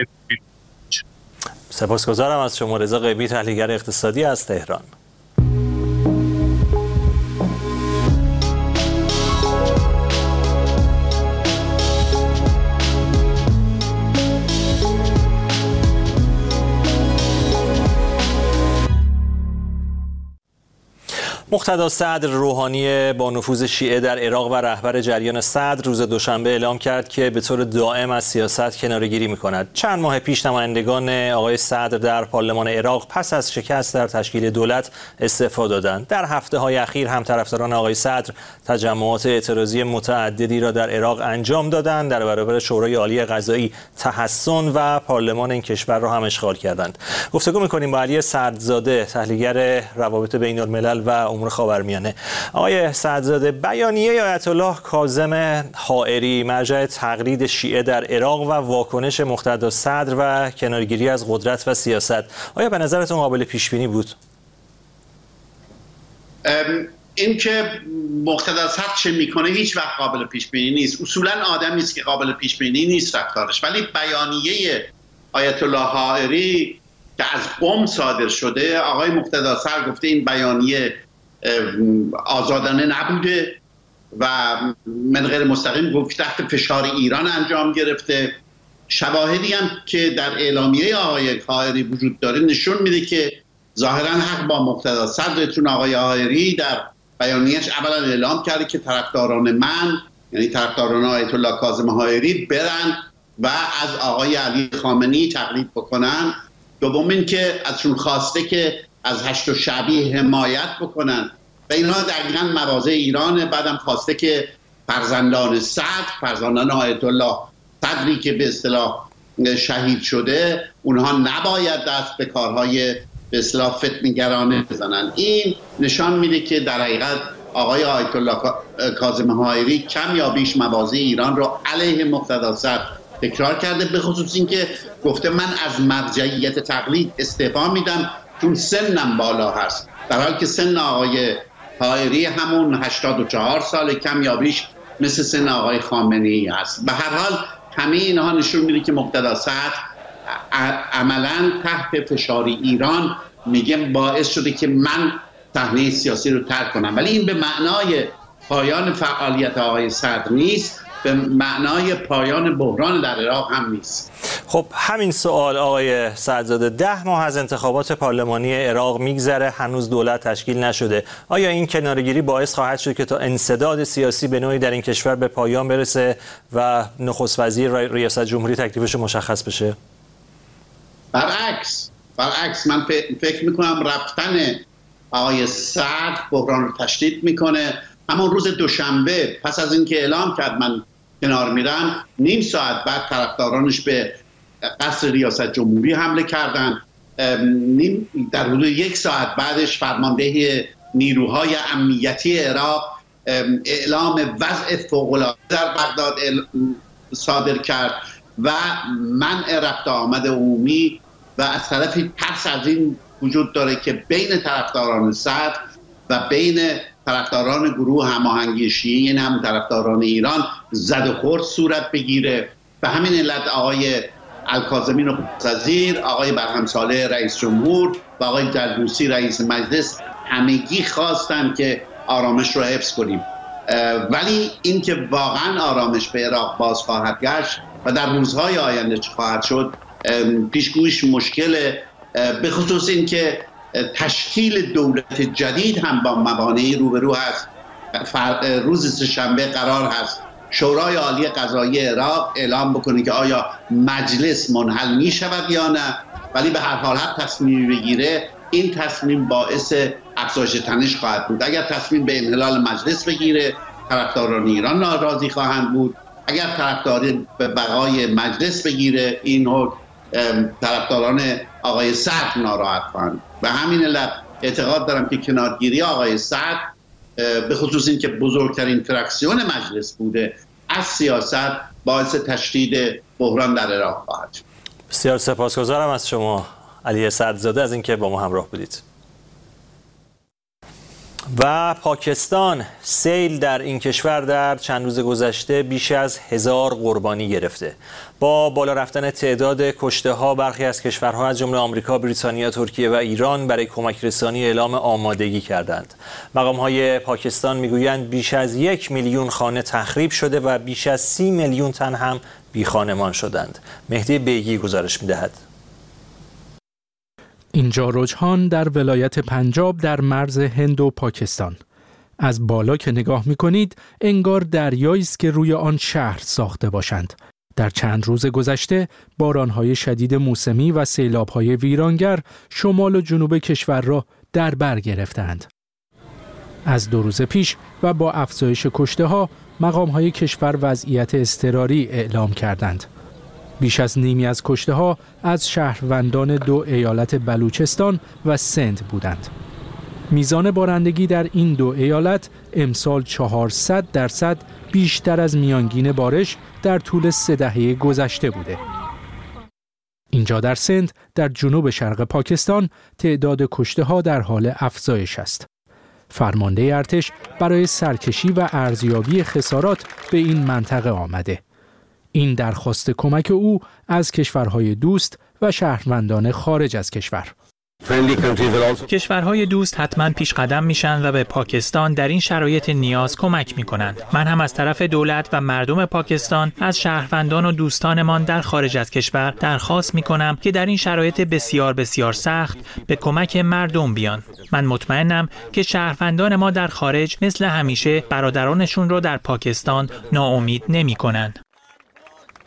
سپاسگزارم از شما. رضا غیبی، تحلیلگر اقتصادی از تهران. مقتدا صدر روحانی با نفوذ شیعه در عراق و رهبر جریان صدر روز دوشنبه اعلام کرد که به طور دائم از سیاست کناره‌گیری می‌کند. چند ماه پیش نمایندگان آقای صدر در پارلمان عراق پس از شکست در تشکیل دولت استعفا دادند. در هفته‌های اخیر هم طرفداران آقای صدر تجمعات اعتراضی متعددی را در عراق انجام دادند، در برابر شورای عالی قضایی تحسن و پارلمان این کشور را هم اشغال کردند. گفتگو می‌کنیم با علی سعدزاده، تحلیلگر روابط بین‌الملل و امور خاورمیانه. آقای سعدزاده، بیانیه آیت الله کاظم حائری مرجع تقلید شیعه در عراق و واکنش مقتدا صدر و کنارگیری از قدرت و سیاست، آیا به نظرتون قابل پیش بینی بود؟ این که مقتدا صدر چه میکنه هیچ وقت قابل پیش بینی نیست. اصولا آدمی است که قابل پیش بینی نیست رفتارش. ولی بیانیه آیت الله حائری که از قم صادر شده، آقای مقتدا صدر گفته این بیانیه آزادانه نبوده و من غیر مستقیم گفت تحت فشار ایران انجام گرفته. شواهدی هم که در اعلامیه آقای حائری وجود داره نشون میده که ظاهرا حق با مقتدا صدر، چون آقای حائری در بیانیه‌اش اولا اعلام کرده که طرفداران من، یعنی طرفداران آیت الله کاظم حائری، برن و از آقای علی خامنه‌ای تقلید بکنن. دوم این که ازشون خواسته که از هشت شعبی حمایت بکنن و اینها دقیقاً مواضع ایرانه. بعدم خواسته که فرزندان صدر، فرزندان آیت الله صدری که به اصطلاح شهید شده، اونها نباید دست به کارهای به اصطلاح فتنه‌گرانه بزنن. این نشان میده که در حقیقت آقای آیت الله کاظم حائری کم یا بیش مواضع ایران رو علیه مقتدا صدر تکرار کرده، به خصوص اینکه گفته من از مرجعیت تقلید استعفا میدم چون سنم بالا هست، در حالی که سن آقای حائری همون هشتاد و چهار سال، کم یا بیش مثل سن آقای خامنه‌ای هست. به هر حال همه اینها نشون میده که مقتدا صدر عملاً تحت فشار ایران میگه باعث شده که من صحنه سیاسی رو ترک کنم، ولی این به معنای پایان فعالیت آقای صدر نیست، به معنای پایان بحران در عراق هم نیست. خب همین سوال آقای سعدزاده، ده ماه از انتخابات پارلمانی عراق میگذره، هنوز دولت تشکیل نشده. آیا این کناره‌گیری باعث خواهد شد که تا انسداد سیاسی به نوعی در این کشور به پایان برسه و نخست وزیر ریاست جمهوری تکلیفش مشخص بشه؟ برعکس برعکس من فکر میکنم رفتن آقای صدر بحران رو تشدید میکنه. همون روز دوشنبه پس از اینکه اعلام کرد من کنار میرم، نیم ساعت بعد طرفدارانش به قصر ریاست جمهوری حمله کردن. نیم در حدود یک ساعت بعدش فرمانده نیروهای امنیتی عراق اعلام وضع فوق‌العاده در بغداد صادر کرد و منع رفت آمد عمومی و از طرفی ترس از این وجود داره که بین طرفداران صدر و بین طرفداران گروه هماهنگی شیعه، یعنی هم طرفداران ایران، زد و خورد صورت بگیره. به همین علت آقای الکاظمی نخست وزیر، آقای برهم صالح رئیس جمهور و آقای جلبوسی رئیس مجلس همگی خواستن که آرامش رو حفظ کنیم، ولی اینکه واقعا آرامش به عراق باز خواهد گشت و در روزهای آینده چه خواهد شد پیشگویش مشکله، به خصوص اینکه تشکیل دولت جدید هم با موانعی روبرو هست. روز سه‌شنبه قرار هست شورای عالی قضایی عراق اعلام بکنه که آیا مجلس منحل می شود یا نه، ولی به هر حال هر تصمیمی بگیره این تصمیم باعث افزایش تنش خواهد بود. اگر تصمیم به انحلال مجلس بگیره خطران ایران ناراضی خواهند بود، اگر طرفداری به بقای مجلس بگیره این طرفداران آقای صدر ناراحت خواهند. و همین علت اعتقاد دارم که کنارگیری آقای صدر به خصوص این که بزرگترین فراکسیون مجلس بوده از سیاست باعث تشدید بحران در عراق خواهد شد. بسیار سپاسگزارم از شما علی سعدزاده از اینکه با ما همراه بودید. و پاکستان، سیل در این کشور در چند روز گذشته بیش از هزار قربانی گرفته. با بالا رفتن تعداد کشته ها، برخی از کشورها از جمله آمریکا، بریتانیا، ترکیه و ایران برای کمک رسانی اعلام آمادگی کردند. مقام های پاکستان میگویند بیش از یک میلیون خانه تخریب شده و بیش از سی میلیون تن هم بی خانمان شدند. مهدی بیگی گزارش میدهد. اینجا رجحان در ولایت پنجاب در مرز هند و پاکستان. از بالا که نگاه می‌کنید انگار دریایی است که روی آن شهر ساخته باشند. در چند روز گذشته باران‌های شدید موسمی و سیلاب‌های ویرانگر شمال و جنوب کشور را در بر گرفتند. از دو روز پیش و با افزایش کشته‌ها مقام‌های کشور وضعیت اضطراری اعلام کردند. بیش از نیمی از کشته‌ها از شهروندان دو ایالت بلوچستان و سند بودند. میزان بارندگی در این دو ایالت امسال چهارصد درصد بیشتر از میانگین بارش در طول سه دهه گذشته بوده. اینجا در سند در جنوب شرق پاکستان تعداد کشته‌ها در حال افزایش است. فرمانده ارتش برای سرکشی و ارزیابی خسارات به این منطقه آمده. این درخواست کمک او از کشورهای دوست و شهروندان خارج از کشور. کشورهای دوست حتما پیش قدم میشن و به پاکستان در این شرایط نیاز کمک میکنند. من هم از طرف دولت و مردم پاکستان از شهروندان و دوستانمان در خارج از کشور درخواست میکنم که در این شرایط بسیار بسیار سخت به کمک مردم بیان. من مطمئنم که شهروندان ما در خارج مثل همیشه برادرانشون رو در پاکستان ناامید نمیکنند.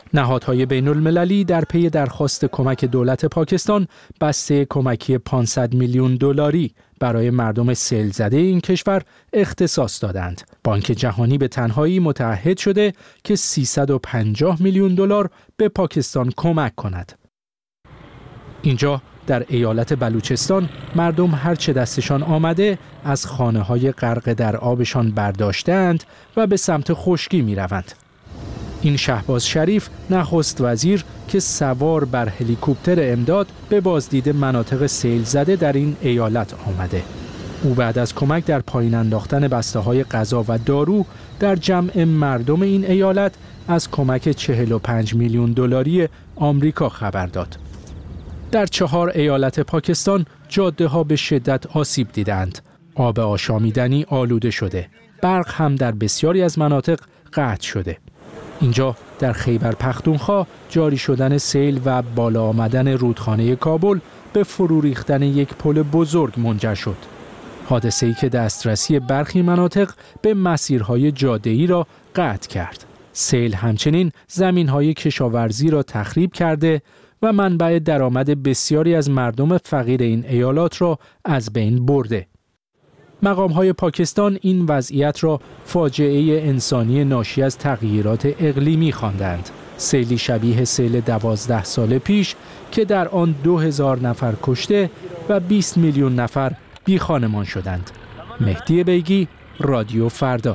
نهادهای بین المللی در پی درخواست کمک دولت پاکستان بسته کمکی پانصد میلیون دلاری برای مردم سیل زده این کشور اختصاص دادند. بانک جهانی به تنهایی متعهد شده که سیصد و پنجاه میلیون دلار به پاکستان کمک کند. اینجا در ایالت بلوچستان مردم هرچه دستشان آمده از خانه‌های غرق در آبشان برداشتند و به سمت خشکی می روند. این شهباز شریف نخست وزیر که سوار بر هلیکوپتر امداد به بازدید مناطق سیل زده در این ایالت آمده. او بعد از کمک در پایین انداختن بسته‌های غذا و دارو در جمع مردم این ایالت از کمک چهل و پنج میلیون دلاری آمریکا خبر داد. در چهار ایالت پاکستان جاده‌ها به شدت آسیب دیدند. آب آشامیدنی آلوده شده. برق هم در بسیاری از مناطق قطع شده. اینجا در خیبر پختونخوا جاری شدن سیل و بالا آمدن رودخانه کابل به فرو ریختن یک پل بزرگ منجر شد. حادثه‌ای که دسترسی برخی مناطق به مسیرهای جاده‌ای را قطع کرد. سیل همچنین زمین‌های کشاورزی را تخریب کرده و منبع درآمد بسیاری از مردم فقیر این ایالات را از بین برده. مقام‌های پاکستان این وضعیت را فاجعه انسانی ناشی از تغییرات اقلیمی خواندند. سیلی شبیه سیل دوازده سال پیش که در آن دو هزار نفر کشته و بیست میلیون نفر بی خانمان شدند. مهدی بیگی، رادیو فردا.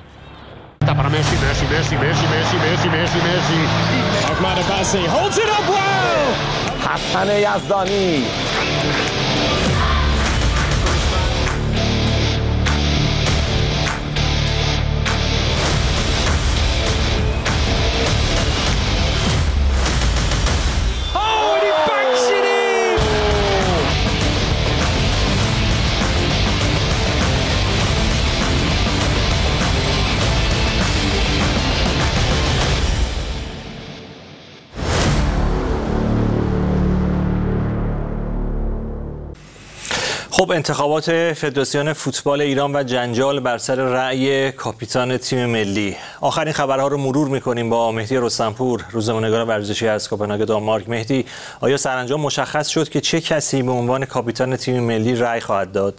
حسن یزدانی خب انتخابات فدراسیون فوتبال ایران و جنجال بر سر رأی کاپیتان تیم ملی. آخرین خبرها رو مرور می‌کنیم با مهدی رستمپور، روزنامه‌نگار ورزشی از کوپنهاگ دانمارک. مهدی، آیا سرانجام مشخص شد که چه کسی به عنوان کاپیتان تیم ملی رأی خواهد داد؟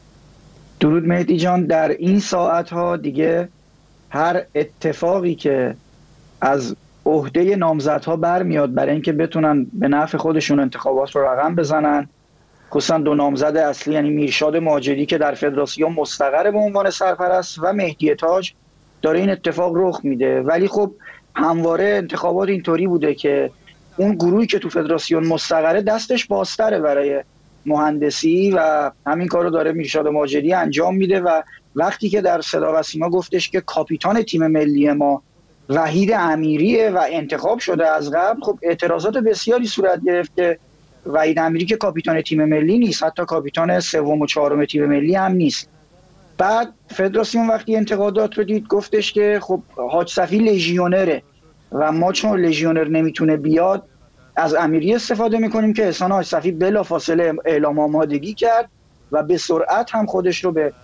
درود مهدی جان، در این ساعت‌ها دیگه هر اتفاقی که از عهده نامزدها برمیاد برای اینکه بتونن به نفع خودشون انتخابات رو رقم بزنن، خصوصا دو نامزد اصلی یعنی میرشاد ماجدی که در فدراسیون مستقر به عنوان سرپرست و مهدی تاج، داره این اتفاق رخ میده. ولی خب همواره انتخابات اینطوری بوده که اون گروهی که تو فدراسیون مستقره دستش بازتره برای مهندسی و همین کارو داره میرشاد ماجدی انجام میده. و وقتی که در صدا و سیما گفتش که کاپیتان تیم ملی ما وحید امیریه و انتخاب شده از قبل، خب اعتراضات بسیاری صورت گرفت که وحید امیری که کاپیتان تیم ملی نیست، حتی کاپیتان سوم و چهارم تیم ملی هم نیست. بعد فدراسیون وقتی انتقادات رو دید گفتش که خب حاج صفی لژیونره و ما چون لژیونر نمیتونه بیاد از امیری استفاده میکنیم که احسان حاج صفی بلافاصله اعلام آمادگی کرد و به سرعت هم خودش رو به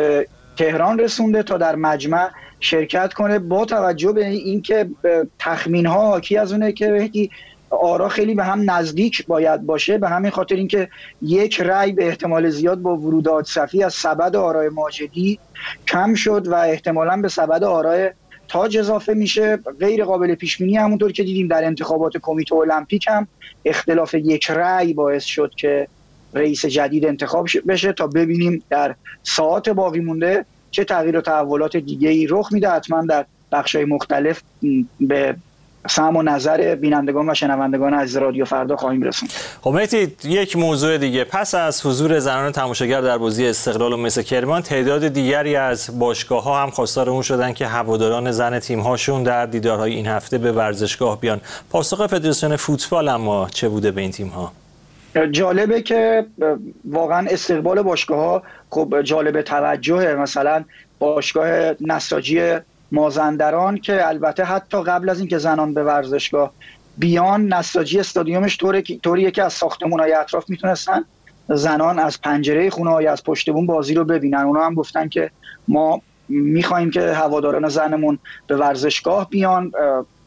تهران رسونده تا در مجمع شرکت کنه، با توجه به اینکه تخمین ها حاکی از اونه که آرا خیلی به هم نزدیک باید باشه. به همین خاطر اینکه یک رأی به احتمال زیاد با ورود حاج صفی از سبد آرای ماجدی کم شد و احتمالاً به سبد آرای تاج اضافه میشه. غیر قابل پیش بینی همونطور که دیدیم در انتخابات کمیته المپیک هم اختلاف یک رأی باعث شد که رئیس جدید انتخاب بشه. تا ببینیم در ساعات باقی مونده چه تغییر و تحولات دیگه‌ای رخ میده. حتما در بخش‌های مختلف به سهم و نظر بینندگان و شنوندگان عزیز رادیو فردا خواهیم رسوند. خب مهدی، یک موضوع دیگه، پس از حضور زنان تماشاگر در بازی استقلال و مس کرمان، تعداد دیگری از باشگاه‌ها هم خواستار اون شدن که هواداران زن تیم‌هاشون در دیدارهای این هفته به ورزشگاه بیان. پاسخ فدراسیون فوتبال اما چه بوده به این تیم‌ها؟ جالبه که واقعا استقبال باشگاه‌ها خب جالب توجهه. مثلا باشگاه نساجی مازندران که البته حتی قبل از اینکه زنان به ورزشگاه بیان، نساجی استادیومش طوریه که از ساختمان‌های اطراف میتونستن زنان از پنجره خونه‌های از پشت بوم بازی رو ببینن. اونا هم گفتن که ما میخوایم که هواداران زنمون به ورزشگاه بیان.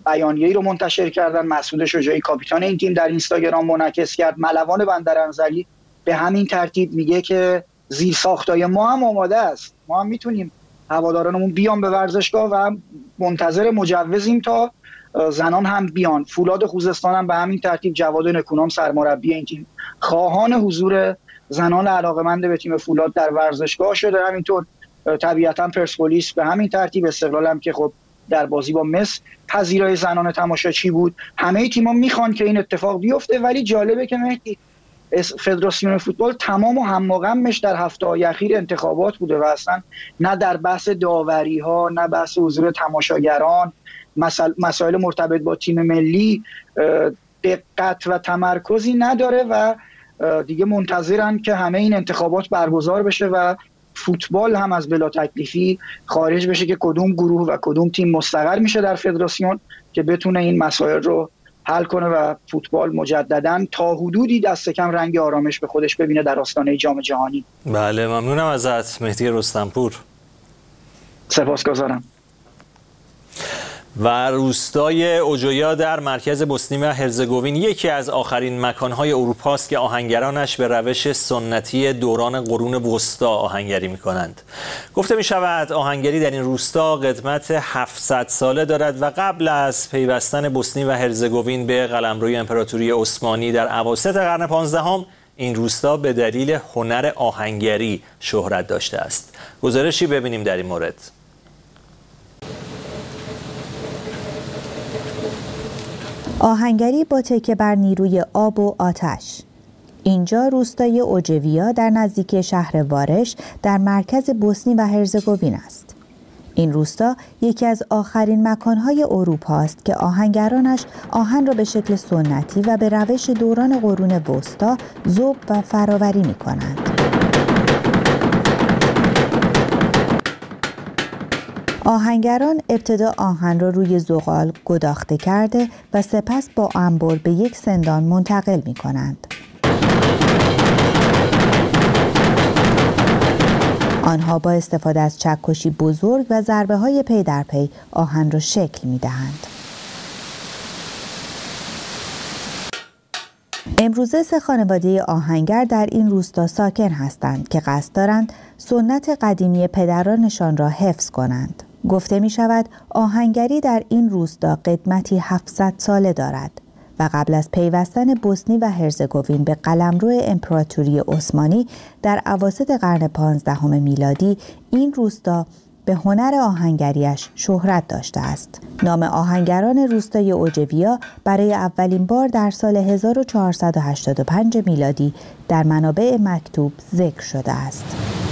بیانیه‌ای رو منتشر کردن. مسعود شجاعی کاپیتان این تیم در اینستاگرام منعکس کرد. ملوان بندرانزلی به همین ترتیب میگه که زیرساختای ما هم آماده است، ما هم میتونیم هوادارانمون بیان به ورزشگاه و منتظر مجوزیم تا زنان هم بیان. فولاد خوزستان هم به همین ترتیب. جواد نکونام سرمربی این تیم خواهان حضور زنان علاقه‌مند به تیم فولاد در ورزشگاه شده. همینطور طبیعتا پرسپولیس به همین ترتیب. استقلال هم که خب در بازی با مس پذیرای زنان تماشاچی بود. همه تیم‌ها میخوان که این اتفاق بیفته، ولی جالبه که مهدی فدراسیون فوتبال تمام و هم غمش در هفته‌های اخیر انتخابات بوده و اصلا نه در بحث داوری‌ها، نه بحث حضور تماشاگران، مسائل مرتبط با تیم ملی دقت و تمرکزی نداره و دیگه منتظرن که همه این انتخابات برگزار بشه و فوتبال هم از بلا تکلیفی خارج بشه که کدوم گروه و کدوم تیم مستقر میشه در فدراسیون که بتونه این مسائل رو حل کنه و فوتبال مجدداً تا حدودی دست کم رنگ آرامش به خودش ببینه در آستانه جام جهانی. بله ممنونم ازت مهدی رستمپور. سپاسگزارم. و روستای اوجویا در مرکز بوسنی و هرزگوین یکی از آخرین مکانهای اروپا است که آهنگرانش به روش سنتی دوران قرون وسطا آهنگری می‌کنند. گفته می‌شود آهنگری در این روستا قدمت هفتصد ساله دارد و قبل از پیوستن بوسنی و هرزگوین به قلمروی امپراتوری عثمانی در اواسط قرن پانزدهم این روستا به دلیل هنر آهنگری شهرت داشته است. گزارشی ببینیم در این مورد. آهنگری با تکیه بر نیروی آب و آتش. اینجا روستای اوجویا در نزدیکی شهر وارش در مرکز بوسنی و هرزگوین است. این روستا یکی از آخرین مکانهای اروپا است که آهنگرانش آهن را به شکل سنتی و به روش دوران قرون وسطا ذوب و فراوری می کنند. آهنگران ابتدا آهن را روی زغال گداخته کرده و سپس با انبر به یک سندان منتقل می کنند. آنها با استفاده از چکشی بزرگ و ضربه های پی در پی آهن را شکل می دهند. امروزه سه خانواده آهنگر در این روستا ساکن هستند که قصد دارند سنت قدیمی پدرانشان را حفظ کنند. گفته می شود آهنگری در این روستا قدمتی هفتصد ساله دارد و قبل از پیوستن بوسنی و هرزگوین به قلمرو امپراتوری عثمانی در اواسط قرن پانزدهم میلادی این روستا به هنر آهنگریش شهرت داشته است. نام آهنگران روستای اوجویا برای اولین بار در سال هزار و چهارصد و هشتاد و پنج میلادی در منابع مکتوب ذکر شده است.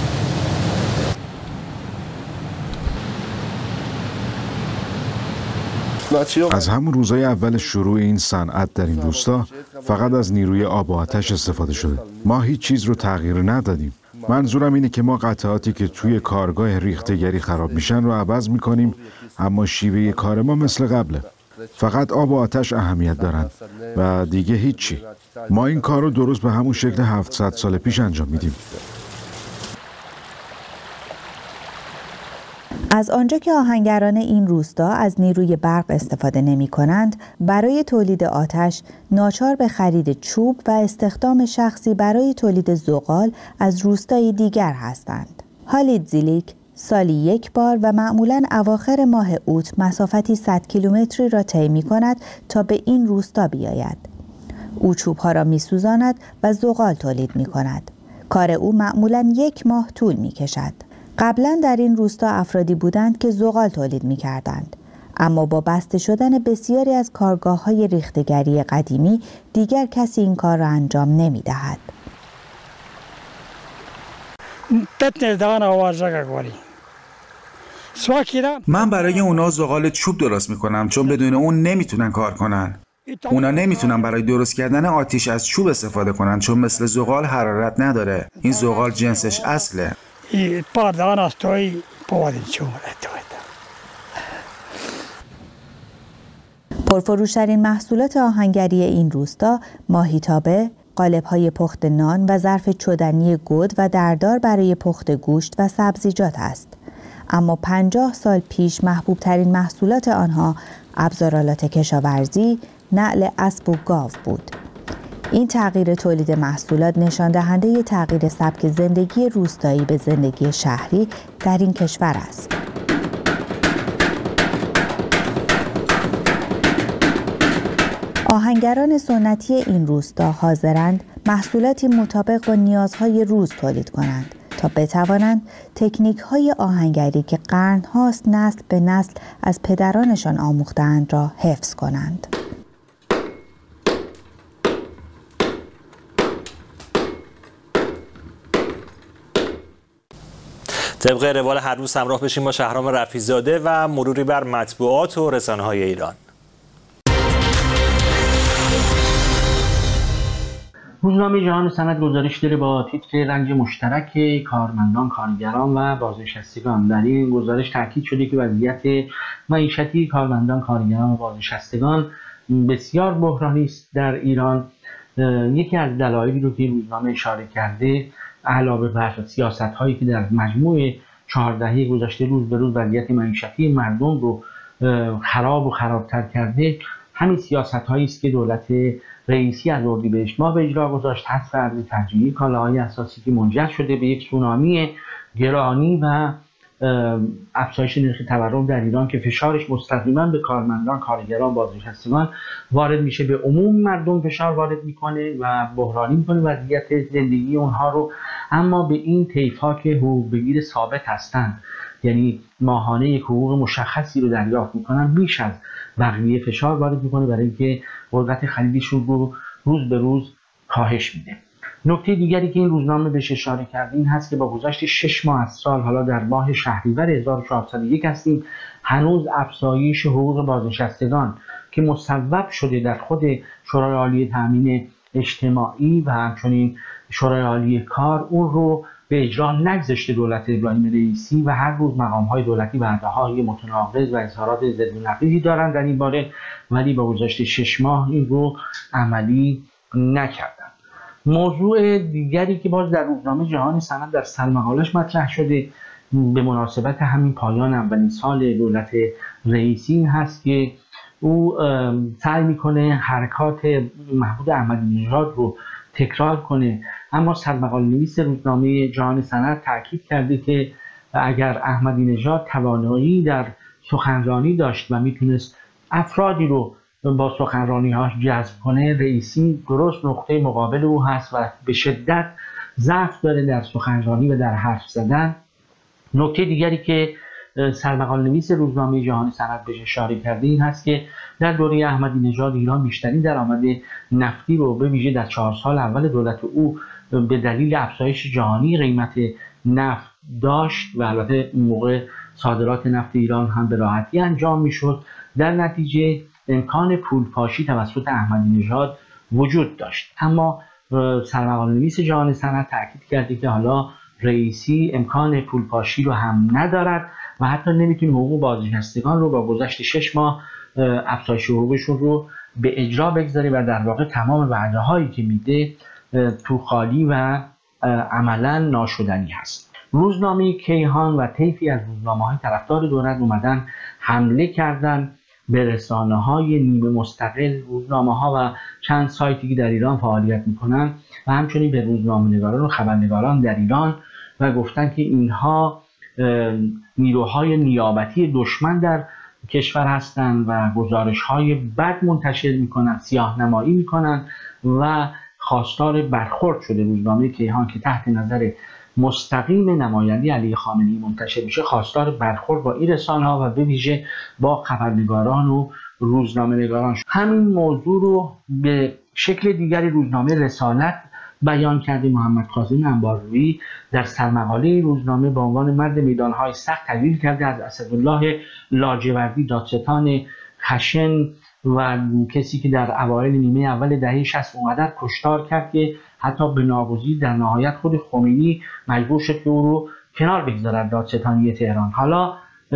از همون روزهای اول شروع این صنعت در این روستا فقط از نیروی آب و آتش استفاده شده. ما هیچ چیز رو تغییر ندادیم. منظورم اینه که ما قطعاتی که توی کارگاه ریختگری خراب میشن رو عوض میکنیم، اما شیوه کار ما مثل قبله. فقط آب و آتش اهمیت دارن و دیگه هیچی. ما این کار رو درست به همون شکل هفتصد سال پیش انجام میدیم. از آنجا که آهنگران این روستا از نیروی برق استفاده نمی کنند، برای تولید آتش ناچار به خرید چوب و استخدام شخصی برای تولید زغال از روستای دیگر هستند. هالید زیلیک سالی یک بار و معمولاً اواخر ماه اوت مسافتی صد کیلومتری را طی می کند تا به این روستا بیاید. او چوبها را می سوزاند و زغال تولید می کند. کار او معمولاً یک ماه طول می کشد. قبلا در این روستا افرادی بودند که زغال تولید می کردند. اما با بسته شدن بسیاری از کارگاه‌های ریختگری قدیمی دیگر کسی این کار را انجام نمی دهد. من برای اونا زغال چوب درست می کنم چون بدون اون نمیتونن کار کنن. اونا نمیتونن برای درست کردن آتیش از چوب استفاده کنن چون مثل زغال حرارت نداره. این زغال جنسش اصله. پرفروشترین محصولات آهنگری این روستا ماهیتابه، قالب‌های پخت نان و ظرف چدنی گود و دردار برای پخت گوشت و سبزیجات است. اما پنجاه سال پیش محبوب ترین محصولات آنها ابزارآلات کشاورزی، نعل اسب و گاو بود. این تغییر تولید محصولات نشان دهنده تغییر سبک زندگی روستایی به زندگی شهری در این کشور است. آهنگران سنتی این روستا حاضرند محصولاتی مطابق با نیازهای روز تولید کنند تا بتوانند تکنیک‌های آهنگری که قرن‌هاست نسل به نسل از پدرانشان آموخته‌اند را حفظ کنند. طبق روال هر روز همراه بشیم با شهرام رفیع‌زاده و مروری بر مطبوعات و رسانه‌های ایران. روزنامه جهان صنعت گزارش داره با تیتر رنج مشترک کارمندان، کارگران و بازنشستگان. در این گزارش تاکید شده که وضعیت معیشتی کارمندان، کارگران و بازنشستگان بسیار بحرانی است در ایران. یکی از دلایلی رو که روزنامه اشاره کرده علاوه بر سیاست‌هایی که در مجموع چهار دهه گذشته روز به روز وضعیت معیشتی مردم رو خراب و خرابتر کرده، همین سیاست‌هایی است که دولت رئیسی از اردیبهشت ماه به اجرا گذاشت، حذف ارز ترجیحی کالاهای اساسی که منجر شده به یک سونامی گرانی و افزایش نرخ تورم در ایران که فشارش مستقیما به کارمندان، کارگران، بازنشستگان وارد میشه، به عموم مردم فشار وارد میکنه و بحرانی میکنه وضعیت زندگی اونها رو. اما به این طیف‌ها که حقوق بگیر ثابت هستند، یعنی ماهانه یک حقوق مشخصی رو دریافت میکنن، بیش از بقیه فشار وارد میکنه برای اینکه قدرت خریدشون رو روز به روز کاهش میده. نکته دیگری که این روزنامه بهش اشاره کرده این هست که با گذشت شش ماه از سال، حالا در ماه شهریور هزار و چهارصد و یک هستیم، هنوز افزایش حقوق بازنشستگان که مصوب شده در خود شورای عالی تامین اجتماعی و همچنین شورای عالی کار، اون رو به اجرا نگذاشته دولت ابراهیم رئیسی و هر روز مقام‌های دولتی وعده‌های متناقض و اظهارات ضد و نقیضی دارند در این باره، ولی با گذشت شش ماه این رو عملی نکردند. موضوع دیگری که باز در روزنامه جهان صنعت در سرمقالش مطرح شده به مناسبت همین پایان اولین سال دولت رئیسی این هست که او سعی میکنه حرکات محمود احمدی نژاد رو تکرار کنه، اما سرمقاله نویس روزنامه جهان صنعت تاکید کرده که اگر احمدی نژاد توانایی در سخنرانی داشت و میتونست افرادی رو با سخنرانی‌هاش جذب کنه، رئیسی درست نقطه مقابل او هست و به شدت ضعف داره در سخنرانی و در حرف زدن. نکته دیگری که سرمقاله نویس روزنامه جهان صنعت بهش اشاره کرده این هست که در دوره احمدی نژاد ایران بیشترین درآمد نفتی رو به ویژه در چهار سال اول دولت او به دلیل افزایش جهانی قیمت نفت داشت و البته اون موقع صادرات نفت ایران هم به راحتی انجام میشد. در نتیجه امکان پولپاشی توسط احمدی نژاد وجود داشت، اما سرمقاله نویس جهان صنعت تاکید کرده که حالا رئیسی امکان پولپاشی رو هم ندارد و حتی نمیتونه حقوق بازنشستگان رو با گذشت شش ماه افزایش حقوقشون رو به اجرا بگذاره و در واقع تمام وعده هایی که میده تو خالی و عملا ناشدنی هست. روزنامه کیهان و طیفی از روزنامه‌های طرفدار دولت اومدن حمله کردن به رسانه‌های نیمه مستقل، روزنامه‌ها و چند سایتی که در ایران فعالیت می‌کنن و همچنین به روزنامه‌نگاران و خبرنگاران در ایران و گفتن که اینها نیروهای نیابتی دشمن در کشور هستند و گزارش‌های بد منتشر می‌کنند، سیاه‌نمایی می‌کنند و خواستار برخورد شده. روزنامه کیهان که تحت نظر مستقیم نماینده علی خامنه‌ای منتشر میشه، خواستار برخورد با این رسانه‌ها و به ویژه با خبرنگاران و روزنامه‌نگاران شد. همین موضوع رو به شکل دیگری روزنامه رسالت بیان کرده. محمد کاظم انباررویی در سرمقاله روزنامه با عنوان مرد میدان‌های سخت تحلیل کرده از اسدالله لاجوردی، دادستان خشن و کسی که در اوایل نیمه اول دهه شصت اونقدر کشتار کرد که حتی به ناگزیر در نهایت خود خمینی مجبور شد که او رو کنار بگذارد، دادستانی تهران. حالا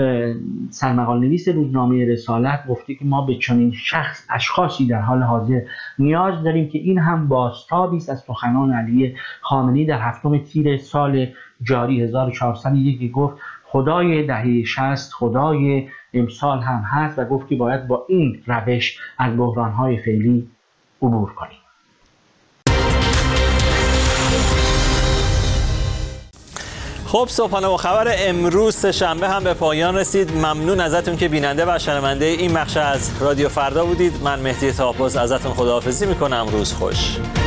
سرمقاله نویس روزنامه رسالت گفته که ما به چنین شخص اشخاصی در حال حاضر نیاز داریم که این هم بازتابی است از سخنان علی خامنه‌ای در هفتم تیر سال جاری هزار و چهارصد و یک که گفت خدای دهه شصت خدای امسال هم هست و گفت که باید با این روش از بحران‌های فعلی عبور کنیم. خب صبحانه و خبر امروز شنبه هم به پایان رسید. ممنون ازتون که بیننده و شنونده این بخش از رادیو فردا بودید. من مهدی طاهرپور ازتون خداحافظی میکنم. روز خوش.